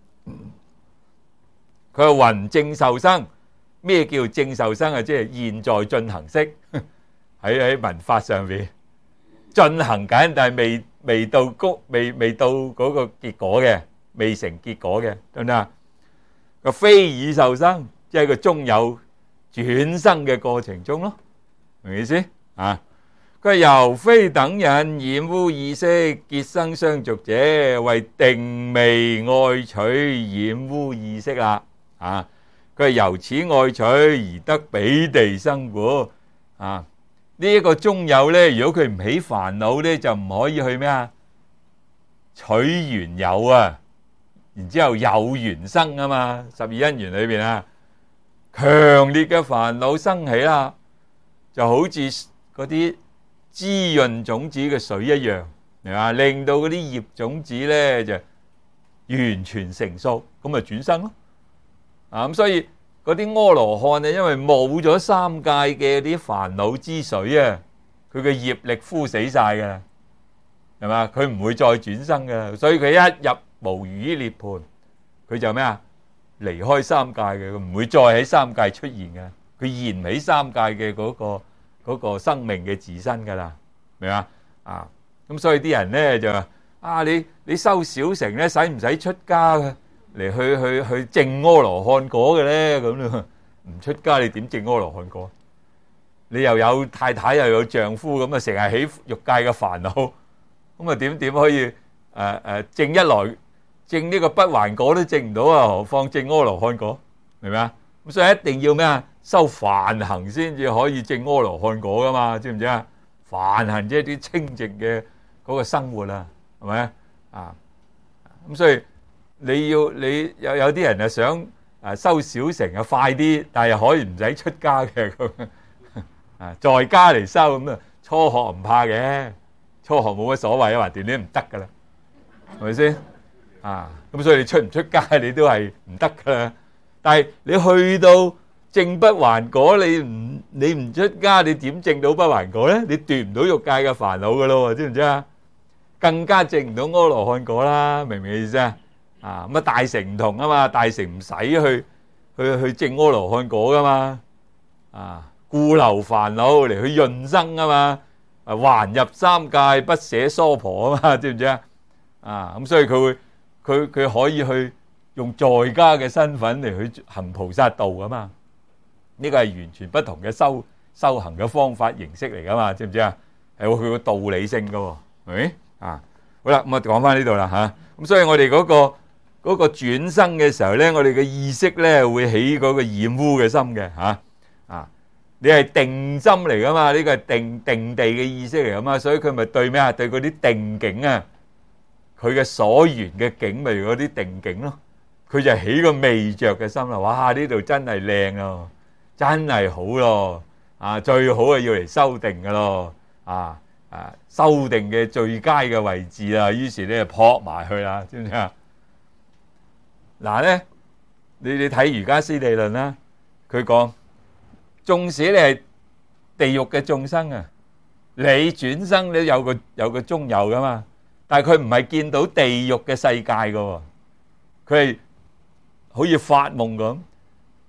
佢話云正受生，咩叫正受生啊？即係現在進行式，喺喺文法上邊進行緊，但係未未到谷，未未到嗰個結果嘅，未成結果嘅，得唔得啊？個非已受生，即係個中有轉生嘅過程中咯，明唔明意思啊？佢由非等引染污意識結生相續者，為定未愛取染污意識啦。啊，佢係由此愛取而得彼地生活。啊，呢、這、一個中有咧，如果佢唔起煩惱咧，就唔可以去咩啊？取緣有啊，然之後有緣生啊嘛。十二因緣裏邊啊，強烈嘅煩惱生起啦，就好似嗰啲滋潤種子嘅水一樣，係嘛？令到嗰啲業種子咧就完全成熟，咁咪轉生咯。啊，咁所以嗰啲阿羅漢咧，因為冇咗三界嘅啲煩惱之水啊，佢嘅業力枯死晒嘅，係嘛？佢唔會再轉生嘅，所以佢一入無餘涅槃，佢就咩啊？離開三界嘅，佢唔會再喺三界出現嘅，佢現唔起三界嘅嗰個。嗰個生命嘅自身噶啦，明嘛？啊，咁所以啲人咧就話：啊，你你修小乘咧，使唔使出家嘅嚟去去去證阿羅漢果嘅咧？咁咯，唔出家你點證阿羅漢果？你又有太太又有丈夫，咁啊成日起欲界嘅煩惱，咁啊點點可以誒誒證一來證呢個不還果都證唔到啊？何況證阿羅漢果？明唔明啊？咁所以一定要咩啊？修梵行先至可以證阿羅漢果噶嘛？知唔知啊？梵行即係啲清淨嘅嗰個生活啊，係咪啊？咁所以你要你有有啲人啊想啊修小乘啊快啲，但係又可以唔使出家嘅咁啊，在家嚟修咁啊，初學唔怕嘅，初學冇乜所謂啊，話斷啲唔得噶啦，係咪先啊？咁所以你出唔出家你都係唔得噶啦。但係你去到證不還果，你唔你唔出家，你點證到不還果咧？你斷唔到欲界嘅煩惱噶咯，知唔知啊？更加證唔到阿羅漢果啦，明唔明意思啊？啊咁啊，大乘唔同啊嘛，大乘唔使去去去證阿羅漢果噶嘛，啊故留煩惱嚟去潤生啊嘛，啊還入三界不捨娑婆啊嘛，知唔知啊？啊咁所以佢會佢佢可以去。用在家嘅身份嚟去行菩薩道噶嘛？呢個係完全不同嘅修修行嘅方法形式嚟噶嘛？知唔知啊？係有佢個道理性噶，係咪啊？好啦，咁啊講翻呢度啦吓。咁所以我哋嗰個嗰個轉生嘅時候咧，我哋嘅意識咧會起嗰個染污嘅心嘅吓啊。你係定心嚟噶嘛？呢個係定定地嘅意識嚟噶嘛？所以佢咪對咩啊？對嗰啲定境啊，佢嘅所緣嘅境咪嗰啲定境咯。佢就起個未着嘅心啦，哇！呢度真係靚咯，真係好咯，啊最好係要嚟修定嘅咯，啊啊修定嘅最佳嘅位置啦，於是咧就撲埋去啦，知唔知啊？嗱咧，你你睇《瑜伽師地論》啦，佢講，縱使你係地獄嘅眾生啊，你轉生你有個有個中有噶嘛，但係佢唔係見到地獄嘅世界噶，佢係。好似發夢咁，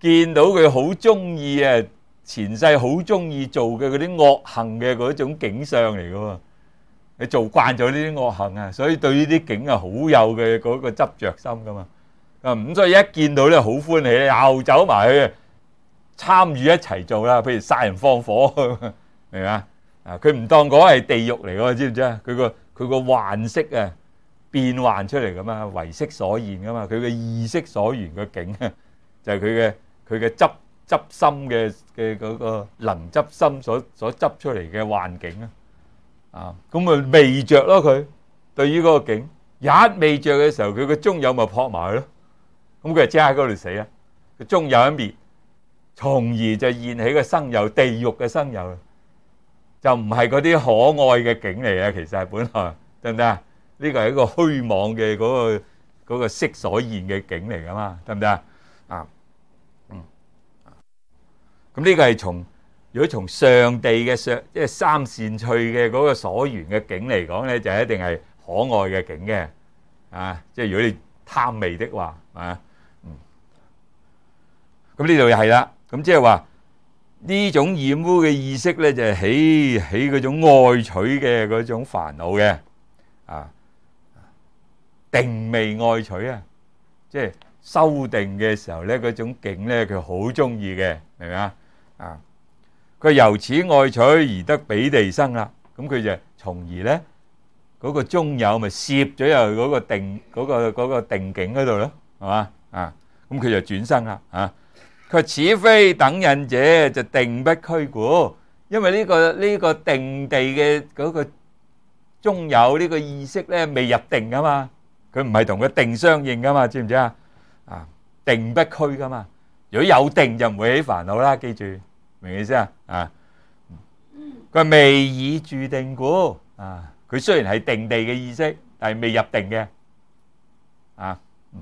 見到佢好中意啊，前世好中意做嘅嗰啲惡行嘅嗰種景象嚟嘅喎。你做慣咗呢啲惡行啊，所以對呢啲景啊好有嘅嗰個執著心噶嘛。啊咁，所以一見到咧好歡喜，又走埋去參與一齊做啦。譬如殺人放火，明嘛？啊，佢唔當嗰係地獄嚟喎，知唔知啊？佢個佢個幻色啊，變幻出嚟噶嘛，唯識所現噶嘛，佢嘅意識所緣嘅境啊，就係佢嘅佢嘅執執心嘅嘅嗰個能執心所所執出嚟嘅幻境啊。啊，咁咪未著咯佢，對於嗰個境，一未著嘅時候，佢個中有咪撲埋去咯。咁佢就即刻喺嗰度死啦。個中有一滅，從而就現起個生有，地獄嘅生有。就唔係嗰啲可愛嘅景嚟嘅，其實係本來得唔得啊？呢個係一個虛妄嘅嗰個嗰個色所現嘅景嚟噶嘛，得唔得啊？啊，嗯，咁呢個係從如果從上地嘅上即係三善趣嘅嗰個所緣嘅景嚟講咧，就一定係可愛嘅景嘅啊！即係如果你貪味的話啊，嗯，咁呢度又係啦，咁即係話。呢種染污嘅意識咧，就係起起嗰種愛取嘅嗰種煩惱嘅啊，定未愛取啊，即係修定嘅時候咧，嗰種境咧，佢好中意嘅，明唔明啊？啊，佢由此愛取而得彼地生啦，咁佢就從而咧嗰個中有咪攝咗入嗰個定嗰個嗰個定境嗰度咯，係嘛啊？咁佢就轉生啦啊！佢此非等印者，就定不俱故，因為呢個呢個定地嘅嗰個中有呢個意識咧，未入定噶嘛，佢唔係同個定相應噶嘛，知唔知啊？啊，定不俱噶嘛，如果有定就唔會起煩惱啦，記住，明意思啊？啊，佢未已住定故，啊，佢雖然係定地嘅意識，但係未入定嘅，啊。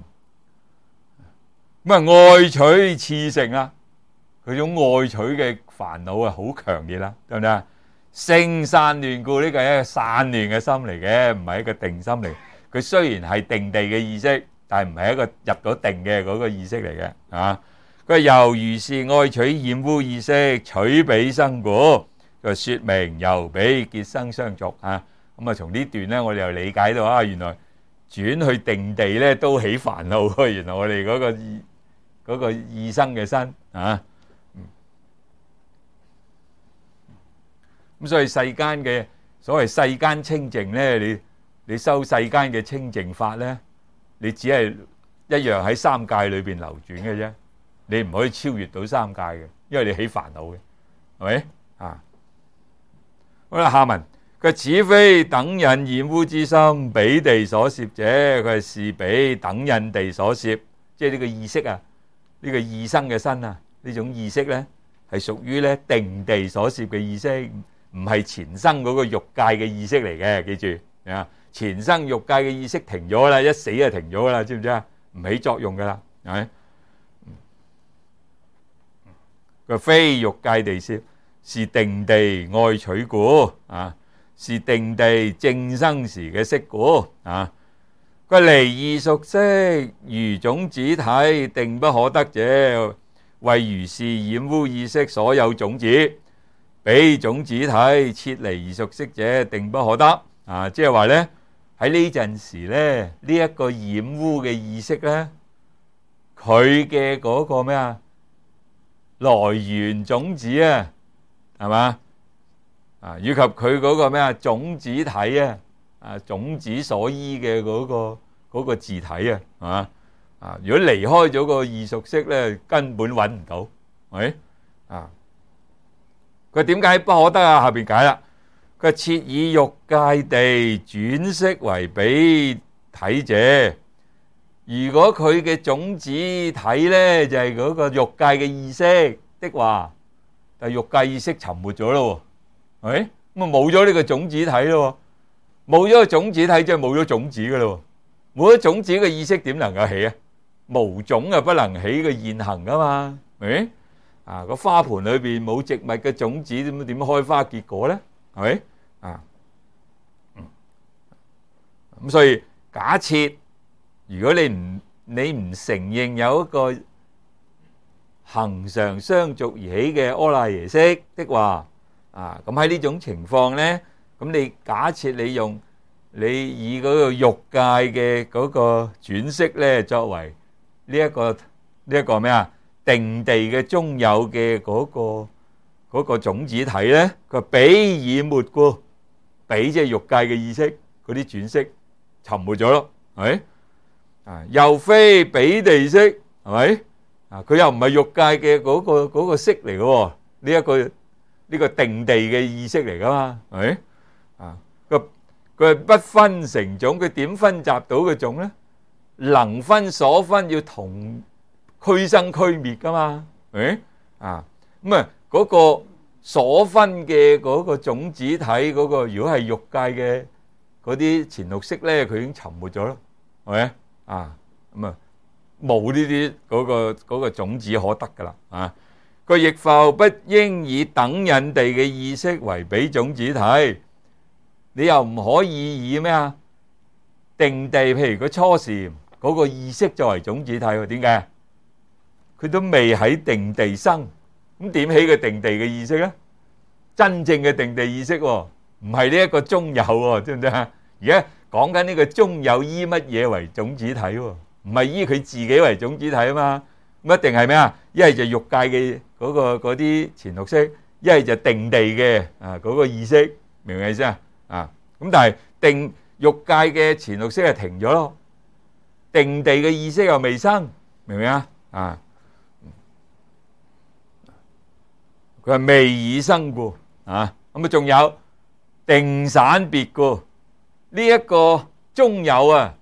咁啊，愛取熾盛啦，佢種愛取嘅煩惱啊，好強烈啦，得唔得啊？性散亂故，呢個係一個散亂嘅心嚟嘅，唔係一個定心嚟。佢雖然係定地嘅意識，但係唔係一個入咗定嘅嗰個意識嚟嘅啊。佢由如是愛取染污意識，取彼生故，佢說明由彼結生相續啊。咁啊，從呢段咧，我哋又理解到啊，原來轉去定地咧都起煩惱。原來我哋嗰個嗰個異生嘅身啊，咁所以世間嘅所謂世間清淨咧，你你修世間嘅清淨法咧，你只係一樣喺三界裏邊流轉嘅啫，你唔可以超越到三界嘅，因為你起煩惱嘅，係咪啊？好啦，下文佢此非等印染污之心，彼地所攝者，佢係是彼等印地所攝，即係呢個意識啊。呢個異生嘅身啊，呢種意識咧係屬於咧定地所攝嘅意識，唔係前生嗰個欲界嘅意識嚟嘅，記住啊！前生欲界嘅意識停咗啦，一死就停咗啦，知唔知啊？唔起作用噶啦，係咪？佢非欲界地攝，是定地愛取故啊，是定地正生時嘅色故啊。佢離異熟識，如種子體，定不可得者，為如是染污意識所有種子，彼種子體切離異熟識者，定不可得。啊，即係話咧喺呢陣時咧，呢一個染污嘅意識咧，佢嘅嗰個咩啊來源種子啊，係嘛啊，以及佢嗰個咩啊種子體啊。啊，種子所依嘅嗰個嗰個自體啊，係嘛啊？如果離開咗個異熟識咧，根本揾唔到，係咪啊？佢點解不可得啊？下邊解啦，佢設以欲界地轉識為彼體者，如果佢嘅種子體咧就係嗰個欲界嘅意識的話，但係欲界意識沉沒咗咯，係咪？咁啊冇咗呢個種子體咯。冇咗個種子體，即係冇咗種子噶咯。冇咗種子嘅意識點能夠起啊？無種啊，不能起個現行噶嘛？係咪啊？個花盆裏邊冇植物嘅種子，點點開花結果咧？係咪啊？咁所以假設如果你唔你唔承認有一個恆常相續而起嘅阿賴耶識的話，啊，咁喺呢種情況咧，咁你假設你用你以嗰個欲界嘅嗰個轉識咧，作為呢一個呢一個咩啊定地嘅中有嘅嗰個嗰個種子體咧，佢話彼已沒故，彼即係欲界嘅意識嗰啲轉識沉沒咗咯，係咪？啊，又非彼地識，係咪？啊，佢又唔係欲界嘅嗰個嗰個識嚟嘅喎，呢一個呢個定地嘅意識嚟噶嘛，係咪？啊，個佢係不分成種，佢點分集到嘅種咧？能分所分要同俱生俱滅噶嘛，係咪？啊，咁啊嗰個所分嘅嗰個種子體嗰個，如果係欲界嘅嗰啲前六識咧，佢已經沉沒咗咯，係咪？啊，咁啊冇呢啲嗰個嗰個種子可得噶啦，啊，佢亦復不應以等引地嘅意識為彼種子體，你又唔可以以咩啊定地，譬如佢初禪嗰個意識作為種子體喎？點解？佢都未喺定地生，咁點起個定地嘅意識咧？真正嘅定地意識喎，唔係呢一個中有喎，知唔知啊？而家講緊呢個中有依乜嘢為種子體喎？唔係依佢自己為種子體啊嘛，咁一定係咩啊？一係就欲界嘅嗰個嗰啲前六識，一係就定地嘅啊嗰個意識，明唔明意思啊？啊，咁但係定欲界嘅前六識係停咗咯，定地嘅意識又未生，明唔明啊？啊，佢係未已生故啊，咁啊仲有定散別故，呢一個中有啊。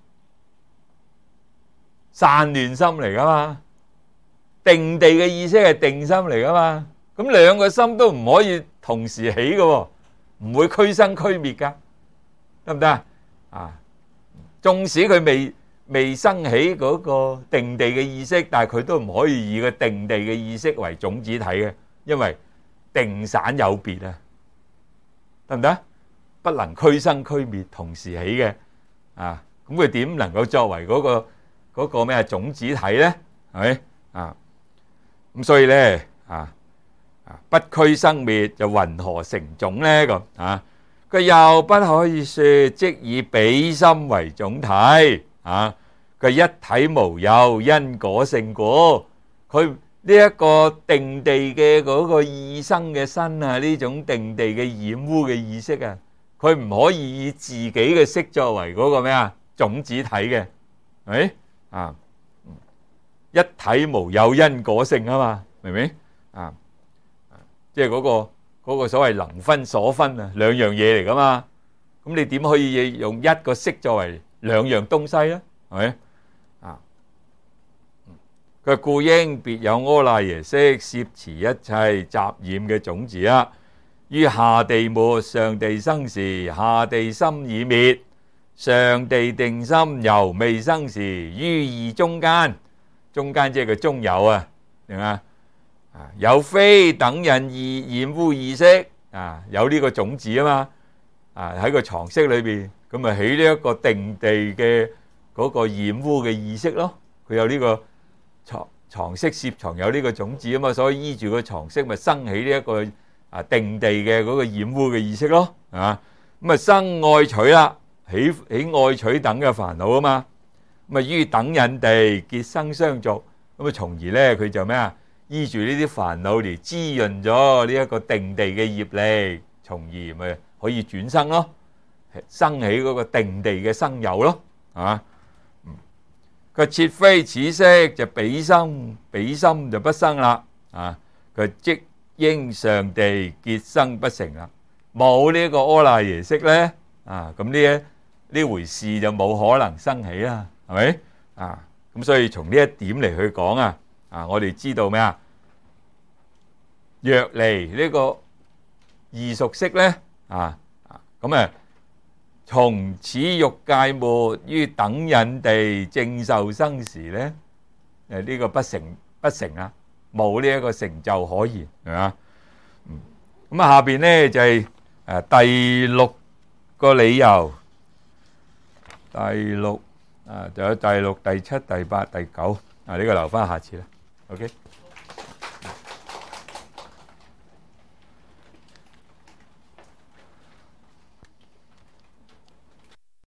散亂心嚟噶嘛，定地嘅意識係定心嚟噶嘛，咁兩個心都唔可以同時起嘅，唔會俱生俱滅噶，得唔得啊？啊，縱使佢未未生起嗰個定地嘅意識，但係佢都唔可以以個定地嘅意識為種子體嘅，因為定散有別啊，得唔得？不能俱生俱滅同時起嘅，啊，咁佢點能夠作為嗰個嗰個咩種子體咧？係咪啊？咁所以咧啊啊不俱生滅就云何成種咧？咁啊，佢又不可以說即以彼心為種體啊。佢一體無有因果性故，佢呢一個定地嘅嗰個意生嘅身啊，呢種定地嘅染污嘅意識啊，佢唔可以以自己嘅識作為嗰個咩啊種子體嘅，係咪？啊，一體無有因果性啊嘛，明唔明？啊，即係嗰個嗰個所謂能分所分啊，兩樣嘢嚟噶嘛。咁你點可以用一個識作為兩樣東西咧？係咪？啊，佢故應別有阿賴耶識攝持一切雜染嘅種子啊。於下地末上地生時，下地心已滅。上地定心猶未生時，於二中間，中間即係個中有啊，明嘛？啊，有非等引意染污意識啊，有呢個種子啊嘛，啊喺個床識裏邊，咁咪起呢一個定地嘅嗰個染污嘅意識咯。佢有呢個床床識攝藏有呢個種子啊嘛，所以依住個床識咪生起呢一個啊定地嘅嗰個染污嘅意識咯，啊咁啊生愛取啦。起起愛取等嘅煩惱啊嘛，咁啊於等引地結生相續，咁啊從而咧佢就咩啊依住呢啲煩惱嚟滋潤咗呢一個定地嘅業力，從而咪可以轉生咯，生起嗰個定地嘅生有咯，係嘛？佢切非此識就彼心，彼心就不生啦，啊佢即應上地結生不成啦，冇呢個阿賴耶識咧，啊咁呢一呢回事就冇可能生起啦，係咪啊？咁所以從呢一點嚟去講啊，啊我哋知道咩啊？若離呢個異熟識咧，啊咁啊，從此欲界末於等引地正受生時咧，誒呢個不成不成啊，冇呢一個成就可言，係嘛？嗯，咁啊下邊咧就係誒第六個理由。第六啊，仲有第六、第七、第八、第九啊，呢個留翻下次啦。OK。